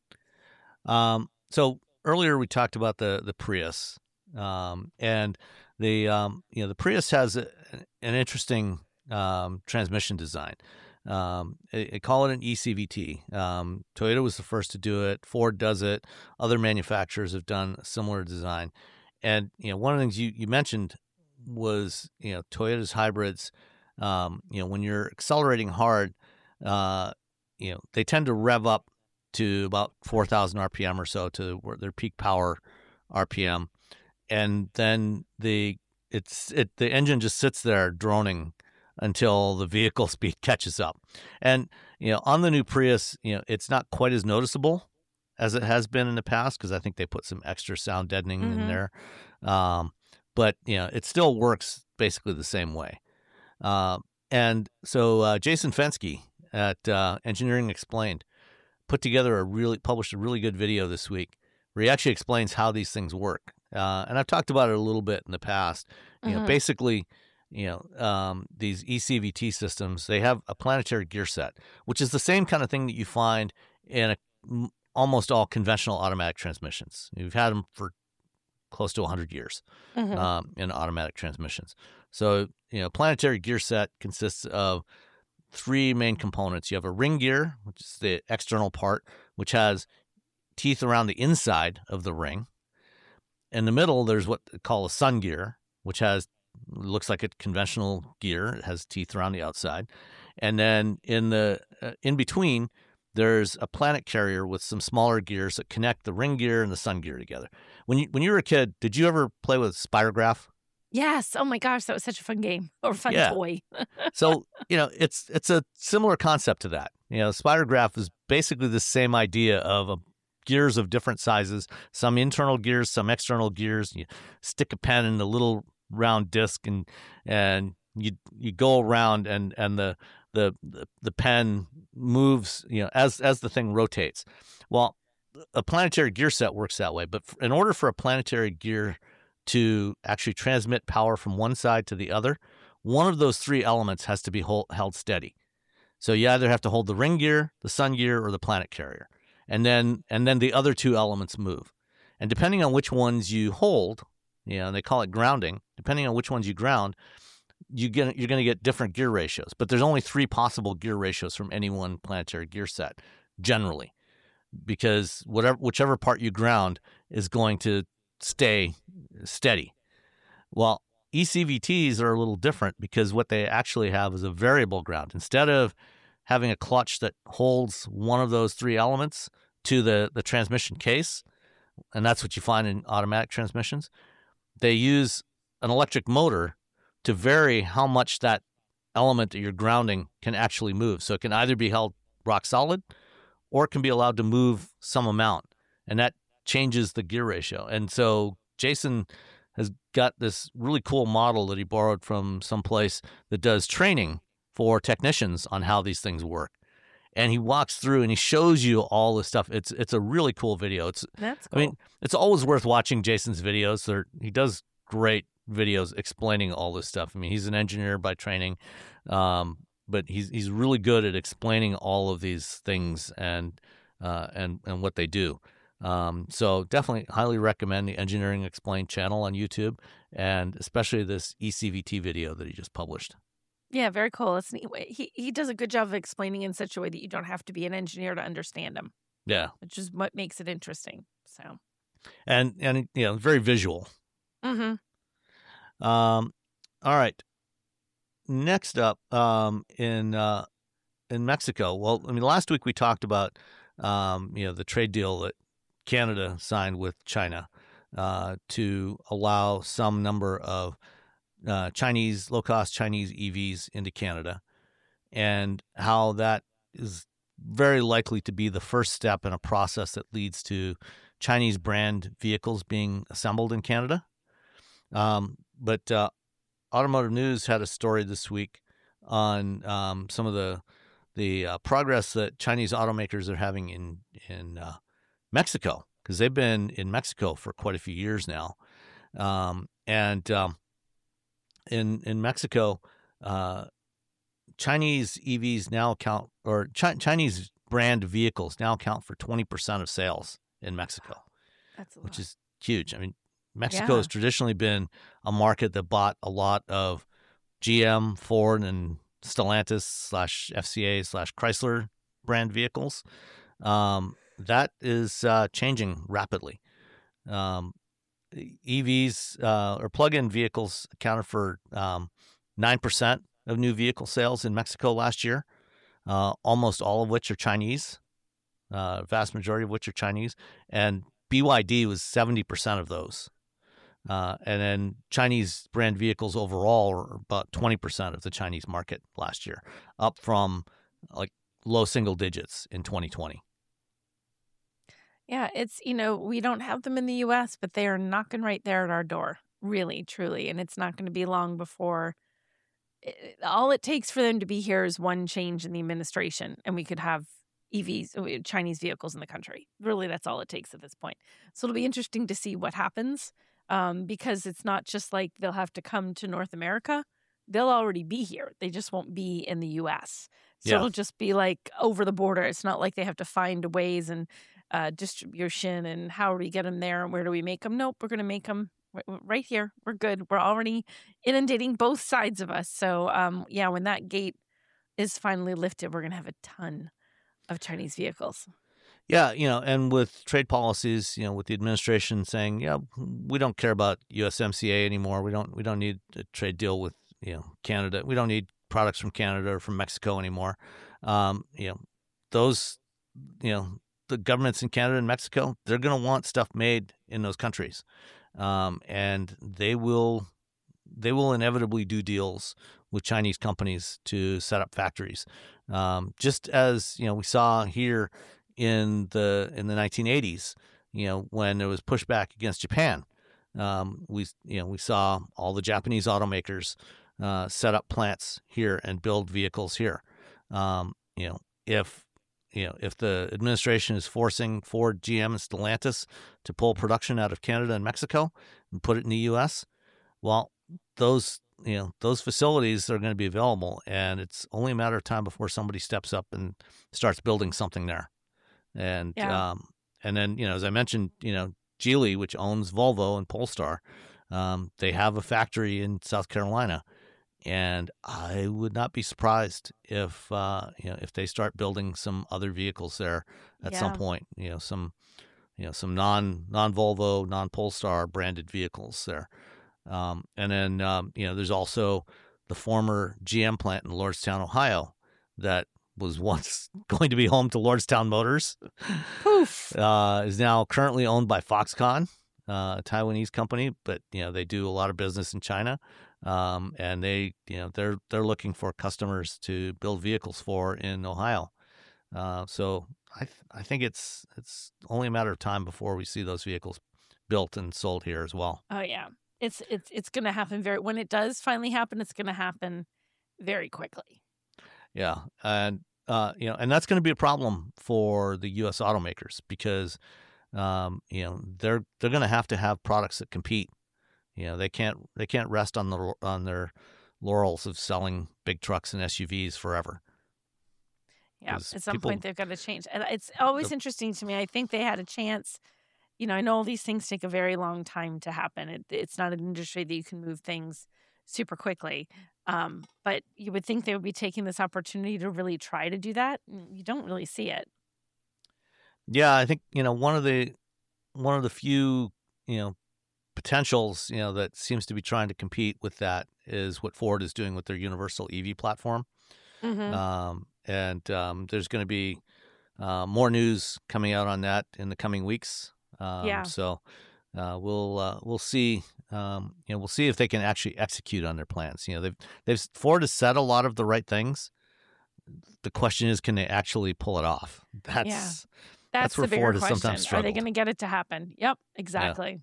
know. Um, so earlier we talked about the the Prius, um, and the um, you know the Prius has a, an interesting um, transmission design. Um, they, they call it an E C V T. Um, Toyota was the first to do it. Ford does it. Other manufacturers have done a similar design. And you know one of the things you, you mentioned was you know Toyota's hybrids. Um, you know when you're accelerating hard, uh, you know they tend to rev up to about four thousand R P M or so to their peak power R P M, and then the it's it the engine just sits there droning until the vehicle speed catches up. And you know on the new Prius, you know it's not quite as noticeable as it has been in the past because I think they put some extra sound deadening Mhm. in there, um, but you know it still works basically the same way. Uh, and so uh, Jason Fenske at uh, Engineering Explained put together a really published a really good video this week where he actually explains how these things work. Uh, and I've talked about it a little bit in the past. You know, Mhm. basically, you know, um, these E C V T systems, they have a planetary gear set, which is the same kind of thing that you find in a, m- almost all conventional automatic transmissions. You've had them for close to one hundred years Mhm. um, in automatic transmissions. So, you know, planetary gear set consists of three main components. You have a ring gear, which is the external part, which has teeth around the inside of the ring. In the middle, there's what they call a sun gear, which has looks like a conventional gear. It has teeth around the outside. And then in the uh, in between, there's a planet carrier with some smaller gears that connect the ring gear and the sun gear together. When you when you were a kid, did you ever play with Spirograph? Yes. Oh my gosh, that was such a fun game or fun Yeah. toy. So, you know, it's it's a similar concept to that. You know, Spirograph is basically the same idea of a, gears of different sizes, some internal gears, some external gears. You stick a pen in the little round disc and and you you go around and and the the the, the pen moves, you know, as as the thing rotates. Well, a planetary gear set works that way. But in order for a planetary gear to actually transmit power from one side to the other, one of those three elements has to be hold, held steady. So you either have to hold the ring gear, the sun gear, or the planet carrier. And then and then the other two elements move. And depending on which ones you hold, you know, and they call it grounding, depending on which ones you ground, you get, you're going to get different gear ratios. But there's only three possible gear ratios from any one planetary gear set, generally, because whatever whichever part you ground is going to stay steady. Well, E C V Ts are a little different because what they actually have is a variable ground. Instead of having a clutch that holds one of those three elements to the, the transmission case, and that's what you find in automatic transmissions, they use an electric motor to vary how much that element that you're grounding can actually move. So it can either be held rock solid or it can be allowed to move some amount, and that changes the gear ratio. And so Jason has got this really cool model that he borrowed from someplace that does training for technicians on how these things work. And he walks through and he shows you all this stuff. It's it's a really cool video. It's That's cool. I mean, it's always worth watching Jason's videos. They're, he does great videos explaining all this stuff. I mean, he's an engineer by training, um, but he's he's really good at explaining all of these things and uh, and and what they do. Um, so definitely highly recommend the Engineering Explained channel on YouTube, and especially this E C V T video that he just published. Yeah, very cool. It's neat. He he does a good job of explaining in such a way that you don't have to be an engineer to understand him. Yeah, which is what makes it interesting. So, and and you know, very visual. Mm-hmm. Um, all right. Next up, um, in uh, in Mexico. Well, I mean, last week we talked about um, you know, the trade deal that Canada signed with China uh, to allow some number of uh, Chinese, low-cost Chinese E Vs into Canada, and how that is very likely to be the first step in a process that leads to Chinese brand vehicles being assembled in Canada. Um, but uh, Automotive News had a story this week on um, some of the the uh, progress that Chinese automakers are having in in uh, Mexico, because they've been in Mexico for quite a few years now, um, and um, in in Mexico, uh, Chinese E Vs now account, or Chi- Chinese brand vehicles now account for twenty percent of sales in Mexico, That's a lot. which is huge. I mean, Mexico Yeah. has traditionally been a market that bought a lot of G M, Ford, and Stellantis slash F C A slash Chrysler brand vehicles. Um, that is uh, changing rapidly. Um, E Vs uh, or plug-in vehicles accounted for um, nine percent of new vehicle sales in Mexico last year, uh, almost all of which are Chinese, uh, vast majority of which are Chinese, and B Y D was seventy percent of those. Uh, and then Chinese brand vehicles overall are about twenty percent of the Chinese market last year, up from like low single digits in twenty twenty. Yeah, it's, you know, we don't have them in the U S, but they are knocking right there at our door, really, truly. And it's not going to be long before it, all it takes for them to be here is one change in the administration, and we could have E Vs, uh, Chinese vehicles in the country. Really, that's all it takes at this point. So it'll be interesting to see what happens, um, because it's not just like they'll have to come to North America. They'll already be here. They just won't be in the U S. So Yeah. it'll just be like over the border. It's not like they have to find ways and uh, distribution and how do we get them there and where do we make them? Nope, we're going to make them right here. We're good. We're already inundating both sides of us. So, um, yeah, when that gate is finally lifted, we're going to have a ton of Chinese vehicles. Yeah, you know, and with trade policies, you know, with the administration saying, yeah, we don't care about U S M C A anymore. We don't we don't need a trade deal with, you know, Canada. We don't need products from Canada or from Mexico anymore. Um, you know, those, you know, the governments in Canada and Mexico, they're going to want stuff made in those countries. Um, and they will they will inevitably do deals with Chinese companies to set up factories. Um, just as, you know, we saw here in the in the nineteen eighties, you know, when there was pushback against Japan, um, we you know we saw all the Japanese automakers uh, set up plants here and build vehicles here. Um, you know, if you know, if the administration is forcing Ford, G M, and Stellantis to pull production out of Canada and Mexico and put it in the U S, well, those you know those facilities are going to be available, and it's only a matter of time before somebody steps up and starts building something there. And Yeah. um, and then you know, as I mentioned, you know, Geely, which owns Volvo and Polestar, um, they have a factory in South Carolina. And I would not be surprised if uh, you know if they start building some other vehicles there at some Yeah. point. You know some you know some non non Volvo, non Polestar branded vehicles there. Um, and then um, you know there's also the former G M plant in Lordstown, Ohio, that was once going to be home to Lordstown Motors. Poof. Uh, is now currently owned by Foxconn, uh, a Taiwanese company, but you know they do a lot of business in China. Um, and they, you know, they're they're looking for customers to build vehicles for in Ohio. Uh, so I th- I think it's it's only a matter of time before we see those vehicles built and sold here as well. Oh yeah, it's it's it's going to happen very. When it does finally happen, it's going to happen very quickly. Yeah, and uh, you know, and that's going to be a problem for the U S automakers because um, you know they're they're going to have to have products that compete. You know, they can't they can't rest on the on their laurels of selling big trucks and S U Vs forever. Yeah, 'Cause at some people- point they've got to change, and it's always The- interesting to me. I think they had a chance. You know, I know all these things take a very long time to happen. It, it's not an industry that you can move things super quickly. Um, but you would think they would be taking this opportunity to really try to do that. You don't really see it. Yeah, I think you know one of the one of the few you know potentials you know that seems to be trying to compete with that is what Ford is doing with their universal E V platform. Mm-hmm. Um, and um, there's going to be uh, more news coming out on that in the coming weeks. Um, Yeah. So uh, we'll uh, we'll see. Um, you know, we'll see if they can actually execute on their plans. You know, they've they've Ford has said a lot of the right things. The question is, can they actually pull it off? That's Yeah. that's, That's where the bigger Ford has question. sometimes Are they struggled. going to get it to happen? Yep, exactly.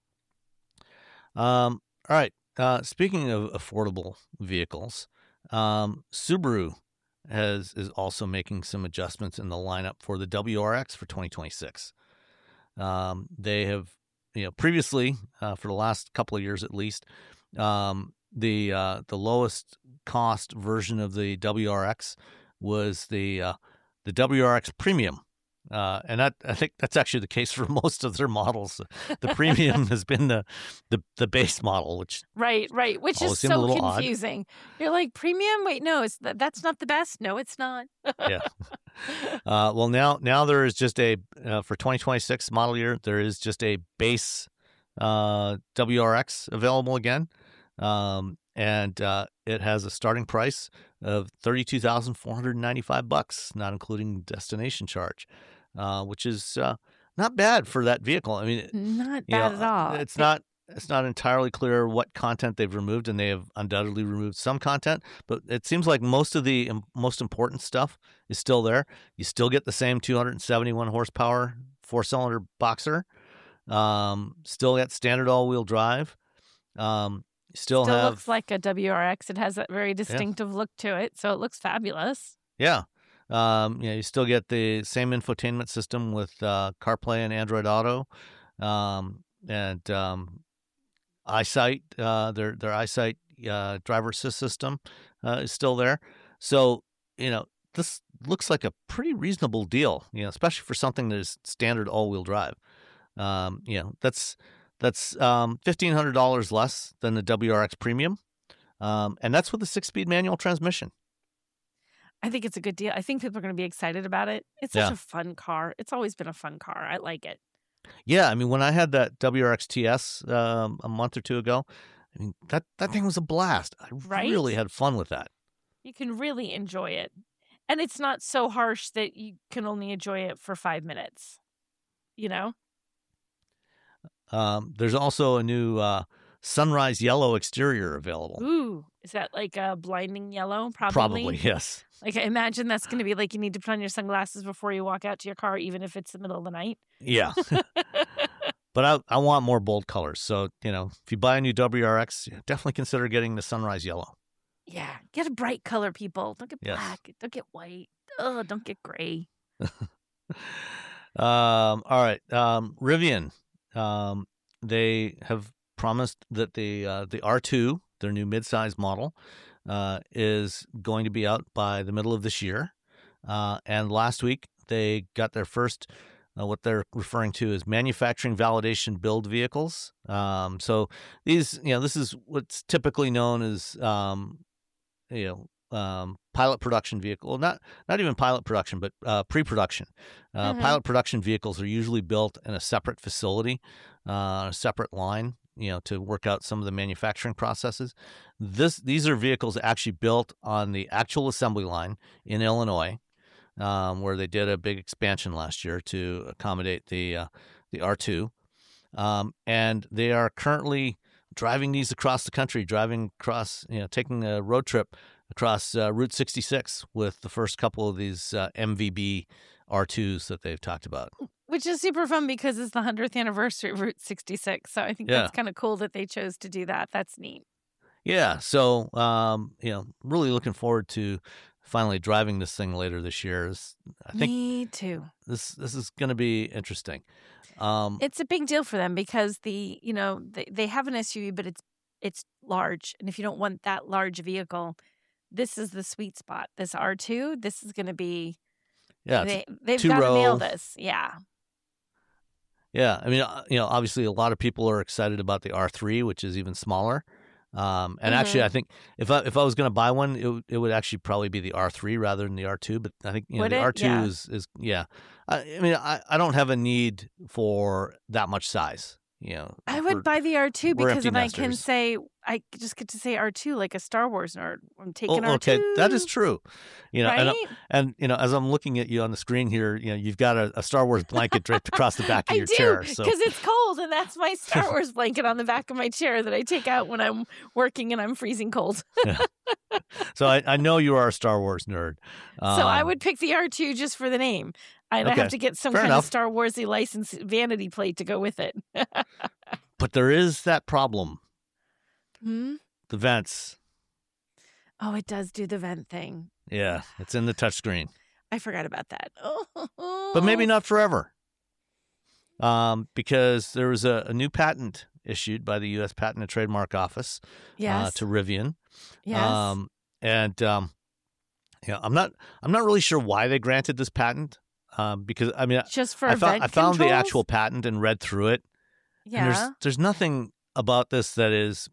Um, all right. Uh, speaking of affordable vehicles, um, Subaru has is also making some adjustments in the lineup for the W R X for twenty twenty-six. Um, they have, you know, previously uh, for the last couple of years at least, um, the uh, the lowest cost version of the W R X was the uh, the W R X Premium. Uh, and that I think that's actually the case for most of their models. The premium has been the, the the base model, which Right, right. Which always is seemed a so little odd. confusing. You're like, premium? Wait, no, it's th- that's not the best. No, it's not. yeah. Uh, well, now now there is just a uh, for twenty twenty-six model year there is just a base uh, W R X available again, um, and uh, it has a starting price of thirty-two thousand four hundred ninety-five bucks, not including destination charge, uh, which is uh, not bad for that vehicle. I mean, Not you know, bad at all. It's not it's not entirely clear what content they've removed, and they have undoubtedly removed some content, but it seems like most of the im- most important stuff is still there. You still get the same two hundred seventy-one horsepower four-cylinder boxer. Um, still got standard all-wheel drive. Um, still, Still have looks like a W R X. It has that very distinctive look to it, so it looks fabulous. yeah. Um, you know, you still get the same infotainment system with uh, CarPlay and Android Auto, um, and um, EyeSight. Uh, their their EyeSight uh, driver assist system uh, is still there. So you know, this looks like a pretty reasonable deal. You know, especially for something that is standard all wheel drive. Um, you know, that's that's um, fifteen hundred dollars less than the W R X Premium, um, and that's with a six speed manual transmission. I think it's a good deal. I think people are going to be excited about it. It's such Yeah. a fun car. It's always been a fun car. I like it. Yeah, I mean, when I had that W R X T S um, a month or two ago, I mean that that thing was a blast. I Right? really had fun with that. You can really enjoy it. And it's not so harsh that you can only enjoy it for five minutes. You know? Um, there's also a new uh, sunrise yellow exterior available. Ooh, is that like a blinding yellow? Probably. Probably, yes. Like, I imagine that's going to be like you need to put on your sunglasses before you walk out to your car, even if it's the middle of the night. Yeah, but I I want more bold colors. So you know, if you buy a new W R X, definitely consider getting the sunrise yellow. Yeah, get a bright color, people. Don't get Yes. black. Don't get white. Oh, don't get gray. um, all right. Um, Rivian, um, they have promised that the uh, the R two, their new midsize model, uh, is going to be out by the middle of this year. Uh, and last week they got their first, uh, what they're referring to as manufacturing validation build vehicles. Um, so these, you know, this is what's typically known as, um, you know, um, pilot production vehicle. Well, not not even pilot production, but uh, pre-production. Uh, Mhm. Pilot production vehicles are usually built in a separate facility, uh, a separate line, you know, to work out some of the manufacturing processes. This these are vehicles actually built on the actual assembly line in Illinois, um, where they did a big expansion last year to accommodate the uh, the R two, um, and they are currently driving these across the country, driving across, you know, taking a road trip across uh, Route sixty-six with the first couple of these uh, M V B R twos that they've talked about. Which is super fun because it's the hundredth anniversary of Route sixty-six. So I think Yeah. that's kind of cool that they chose to do that. That's neat. Yeah, so um, you know, really looking forward to finally driving this thing later this year. This- I think Me too. this this is going to be interesting. Um, It's a big deal for them because the, you know, they, they have an S U V, but it's it's large. And if you don't want that large vehicle, this is the sweet spot. This R two, this is going to be, yeah, it's- they, they've two got to nail row. this. Yeah. yeah. I mean, uh, you know, obviously a lot of people are excited about the R three, which is even smaller. Um, and actually, Mhm. I think if I if I was going to buy one, it would- it would actually probably be the R three rather than the R two. But I think, you know, Would the it? R two Yeah. is is yeah. I, I mean, I, I don't have a need for that much size. You know, I for- would buy the R two we're because empty then I can nesters. say, I just get to say R two like a Star Wars nerd. I'm taking Oh, R two. okay, that is true. You know, Right? and, and you know, as I'm looking at you on the screen here, you know, you've got a, a Star Wars blanket draped across the back of I your do, chair. because So it's cold, and that's my Star Wars blanket on the back of my chair that I take out when I'm working and I'm freezing cold. So I, I know you are a Star Wars nerd. so I Um, would pick the R two just for the name. I'd Okay, have to get some fair kind enough. of Star Warsy license vanity plate to go with it. But there is that problem: Hmm? the vents. Oh, it does do the vent thing. Yeah, it's in the touchscreen, I forgot about that. but maybe not forever. Um, because there was a, a new patent issued by the U S Patent and Trademark Office Yes. uh, to Rivian. yes. Um, and um, yeah, I'm not I'm not really sure why they granted this patent. Um, because I mean, just for I found vent I found the controls? actual patent and read through it. Yeah. And there's there's nothing about this that is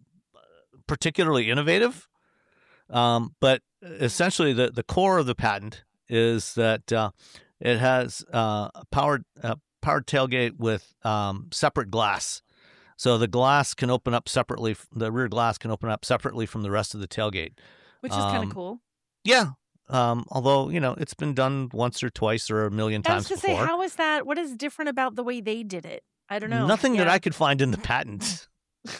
particularly innovative. Um, but essentially, the, the core of the patent is that uh, it has uh, a powered uh, powered tailgate with um, separate glass. So the glass can open up separately. The rear glass can open up separately from the rest of the tailgate. Which is kind um, of cool. Yeah. Um, although, you know, it's been done once or twice or a million I was times going to say, before. how is that? What is different about the way they did it? I don't know. Nothing that Yeah. I could find in the patent.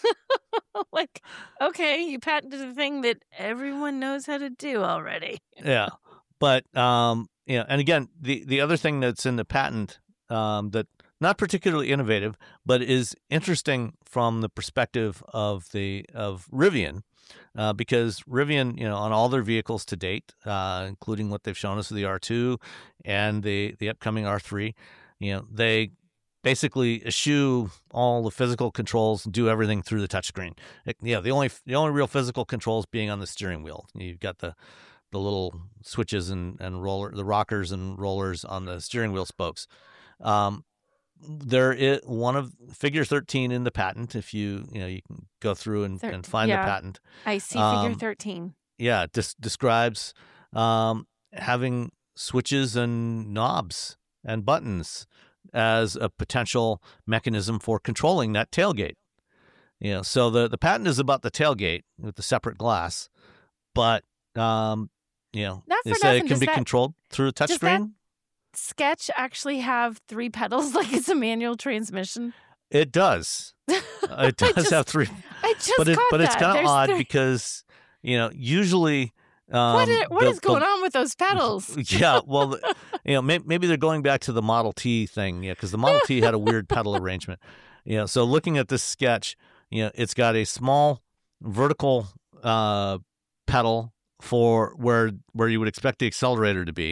like, okay, you patented a thing that everyone knows how to do already. Yeah. But, um, you know, and again, the, the other thing that's in the patent um, that not particularly innovative, but is interesting from the perspective of the of Rivian, uh, because Rivian, you know, on all their vehicles to date, uh, including what they've shown us with the R two and the, the upcoming R three, you know, they basically eschew all the physical controls and do everything through the touchscreen. It- You know, the only the only real physical controls being on the steering wheel. You've got the the little switches and, and roller, the rockers and rollers on the steering wheel spokes. Um, there is one of figure thirteen in the patent. If you, you know, you can go through and, Thir- and find yeah. the patent. I see Um, figure thirteen. Yeah, it des- describes um, having switches and knobs and buttons as a potential mechanism for controlling that tailgate. You know, so the, the patent is about the tailgate with the separate glass, but um, you know, Not they for say it nothing, can does be that- controlled through a does that- touchscreen. Sketch actually have three pedals like it's a manual transmission? It does. Uh, it I does just- have three, I just but it, caught but it's that. kind of There's odd three- because you know usually um, what is, what the- is going the- on with those pedals? Yeah, well, the- you know, may, maybe they're going back to the Model T thing, yeah, because the Model T had a weird pedal arrangement. You know, so looking at this sketch, you know, it's got a small vertical uh, pedal for where where you would expect the accelerator to be,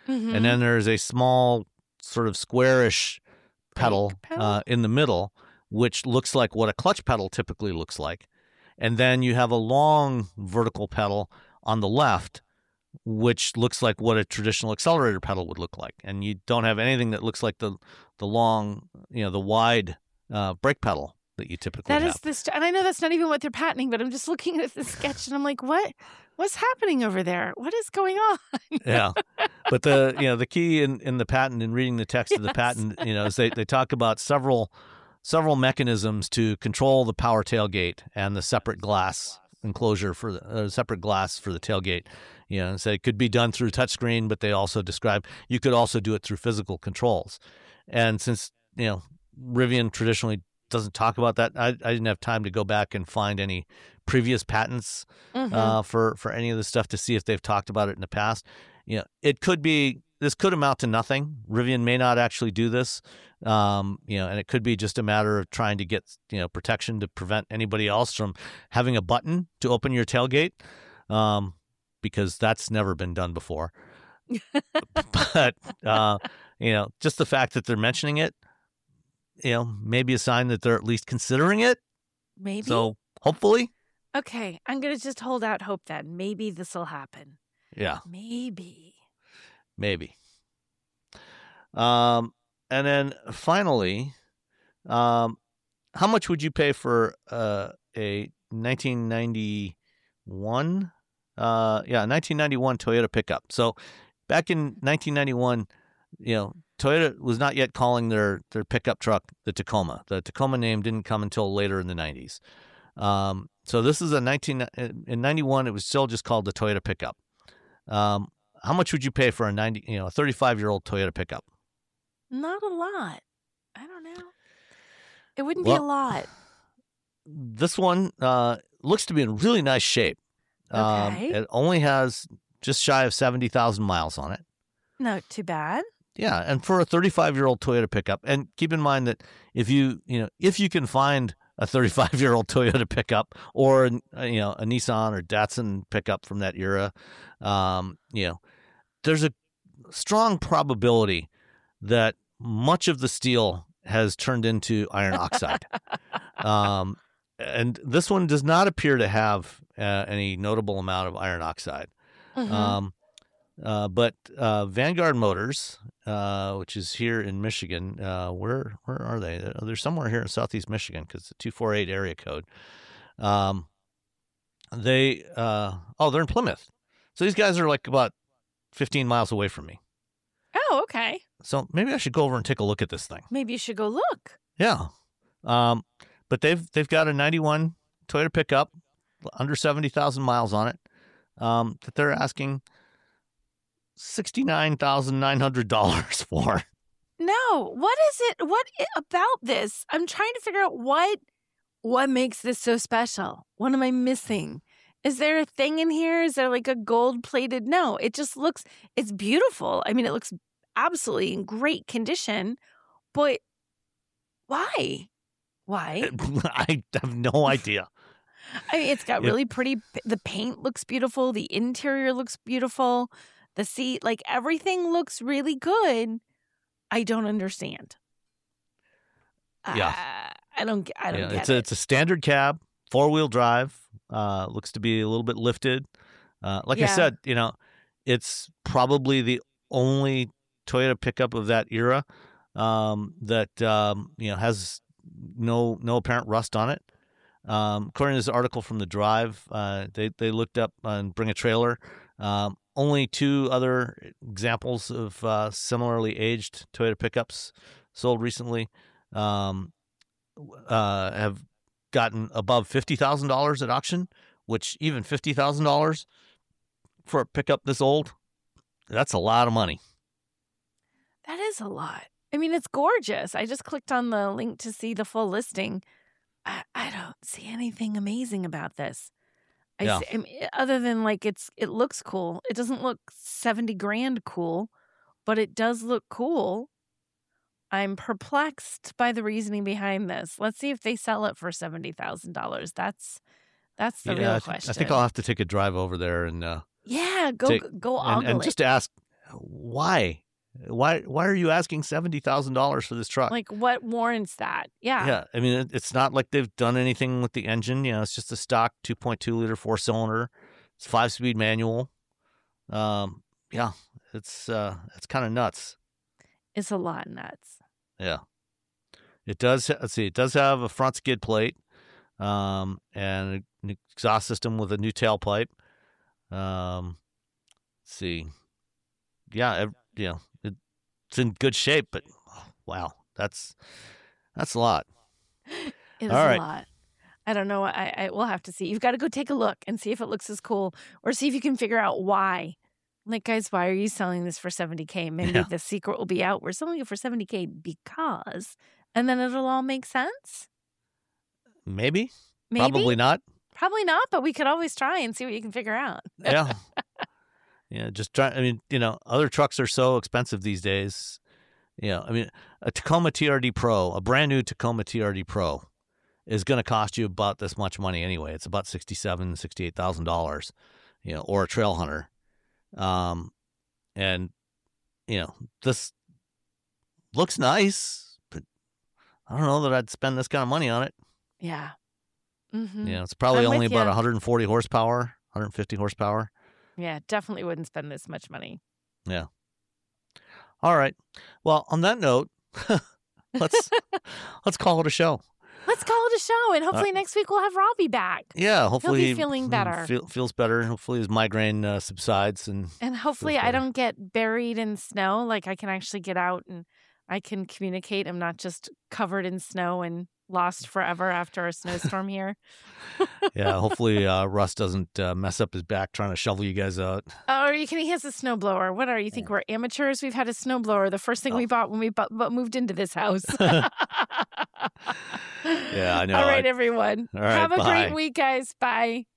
Mhm. and then there's a small sort of squarish pedal, Brake pedal? Uh, in the middle, which looks like what a clutch pedal typically looks like. And then you have a long vertical pedal on the left, which looks like what a traditional accelerator pedal would look like. And you don't have anything that looks like the the long, you know, the wide uh, brake pedal that you typically That have. is this, and I know that's not even what they're patenting, but I'm just looking at the sketch and I'm like, what? What's happening over there? What is going on? Yeah. But the, you know, the key in, in the patent and reading the text of the Yes. patent, you know, is they, they talk about several several mechanisms to control the power tailgate and the separate glass enclosure for the uh, separate glass for the tailgate. You know, and so it could be done through touchscreen, but they also describe you could also do it through physical controls. And since, you know, Rivian traditionally doesn't talk about that, I, I didn't have time to go back and find any previous patents Mhm. uh, for for any of this stuff to see if they've talked about it in the past. You know, it could be this could amount to nothing. Rivian may not actually do this, um, you know, and it could be just a matter of trying to get, you know, protection to prevent anybody else from having a button to open your tailgate, um, because that's never been done before. But uh, you know, just the fact that they're mentioning it, you know, maybe a sign that they're at least considering it. Maybe. So hopefully, Okay, I'm going to just hold out hope then. Maybe this will happen. yeah. Maybe. Maybe. Um, and then finally, um, how much would you pay for uh, a nineteen ninety-one? Uh, yeah, nineteen ninety-one Toyota pickup. So back in nineteen ninety-one, you know, Toyota was not yet calling their their pickup truck the Tacoma. The Tacoma name didn't come until later in the nineties. Um, so this is a nineteen in ninety-one. It was still just called the Toyota pickup. Um, how much would you pay for a ninety, you know, a thirty-five year old Toyota pickup? Not a lot. I don't know. It wouldn't be a Well, lot. This one uh, looks to be in really nice shape. Um, Okay. It only has just shy of seventy thousand miles on it. Not too bad. Yeah, and for a thirty-five year old Toyota pickup, and keep in mind that if you, you know, if you can find a thirty-five year old Toyota pickup or, you know, a Nissan or Datsun pickup from that era, um, you know, there's a strong probability that much of the steel has turned into iron oxide. um, and this one does not appear to have uh, any notable amount of iron oxide. Mhm. Um, uh, but uh, Vanguard Motors, uh, which is here in Michigan, uh, where where are they? They're, they're somewhere here in Southeast Michigan because it's a two four eight area code. Um, they uh, oh, they're in Plymouth, so these guys are like about fifteen miles away from me. Oh, okay. So maybe I should go over and take a look at this thing. Maybe you should go look. Yeah, um, but they've they've got a ninety-one Toyota pickup, under seventy thousand miles on it, um, that they're asking sixty-nine thousand nine hundred dollars for. No, what is it? What i- about this? I'm trying to figure out what what makes this so special. What am I missing? Is there a thing in here? Is there like a gold plated? No, it just looks. It's beautiful. I mean, it looks absolutely in great condition. But why? Why? I have no idea. I mean, it's got Yeah. really pretty. The paint looks beautiful. The interior looks beautiful. The seat, like everything, looks really good. I don't understand. Yeah. Uh, I don't. I don't Yeah, get it's it. a it's a standard cab, four wheel drive. Uh, looks to be a little bit lifted. Uh, like I Yeah. said, you know, it's probably the only Toyota pickup of that era um, that um, you know has no no apparent rust on it. Um, according to this article from the Drive, uh, they they looked up and Bring a Trailer. Um, only two other examples of uh, similarly aged Toyota pickups sold recently um, uh, have gotten above fifty thousand dollars at auction, which even fifty thousand dollars for a pickup this old, that's a lot of money. That is a lot. I mean, it's gorgeous. I just clicked on the link to see the full listing. I, I don't see anything amazing about this. I Yeah. see, I mean, other than like it's it looks cool. It doesn't look seventy grand cool, but it does look cool. I'm perplexed by the reasoning behind this. Let's see if they sell it for seventy thousand dollars. That's that's the Yeah, real I, question. I think I'll have to take a drive over there and uh, yeah, go take- go and, ogle and it. just ask, why? Why why are you asking seventy thousand dollars for this truck? Like, what warrants that? Yeah. Yeah, I mean, it, it's not like they've done anything with the engine. You know, it's just a stock two point two liter four cylinder. It's five speed manual. Um, yeah, it's uh, it's kind of nuts. It's a lot nuts. Yeah, it does. Let's see, it does have a front skid plate, um, and an exhaust system with a new tailpipe. Um, let's see, yeah, ev- you know, it, it's in good shape, but oh, wow, that's that's a lot. It is All right. a lot. I don't know. I, I we'll have to see. You've got to go take a look and see if it looks as cool, or see if you can figure out why. Like, guys, why are you selling this for seventy K? Maybe Yeah. the secret will be out. We're selling it for seventy K because, and then it'll all make sense. Maybe, Maybe, probably not. Probably not. But we could always try and see what you can figure out. Yeah. Yeah, just try. I mean, you know, other trucks are so expensive these days. You know, I mean, a Tacoma T R D Pro, a brand new Tacoma T R D Pro, is going to cost you about this much money anyway. It's about sixty-seven thousand dollars, sixty-eight thousand dollars, you know, or a Trail Hunter. Um, and, you know, this looks nice, but I don't know that I'd spend this kind of money on it. Yeah. Mm-hmm. You know, it's probably I'm with only about ya. one hundred forty horsepower, one hundred fifty horsepower. Yeah. Definitely wouldn't spend this much money. Yeah. All right. Well, on that note, let's let's call it a show. Let's call it a show, and hopefully Uh, next week we'll have Robbie back, Yeah, hopefully be feeling he better. Feel, feels better. Hopefully his migraine uh, subsides, and and hopefully feels I better. don't get buried in snow. Like, I can actually get out and I can communicate. I'm not just covered in snow and lost forever after a snowstorm here. yeah, hopefully uh, Russ doesn't uh, mess up his back trying to shovel you guys out. Or you can. He has a snowblower. What are you think we're amateurs? We've had a snowblower. The first thing Oh. we bought when we bu- bu- moved into this house. Yeah, I know. All right, I- everyone. All right, Have a bye. great week, guys. Bye.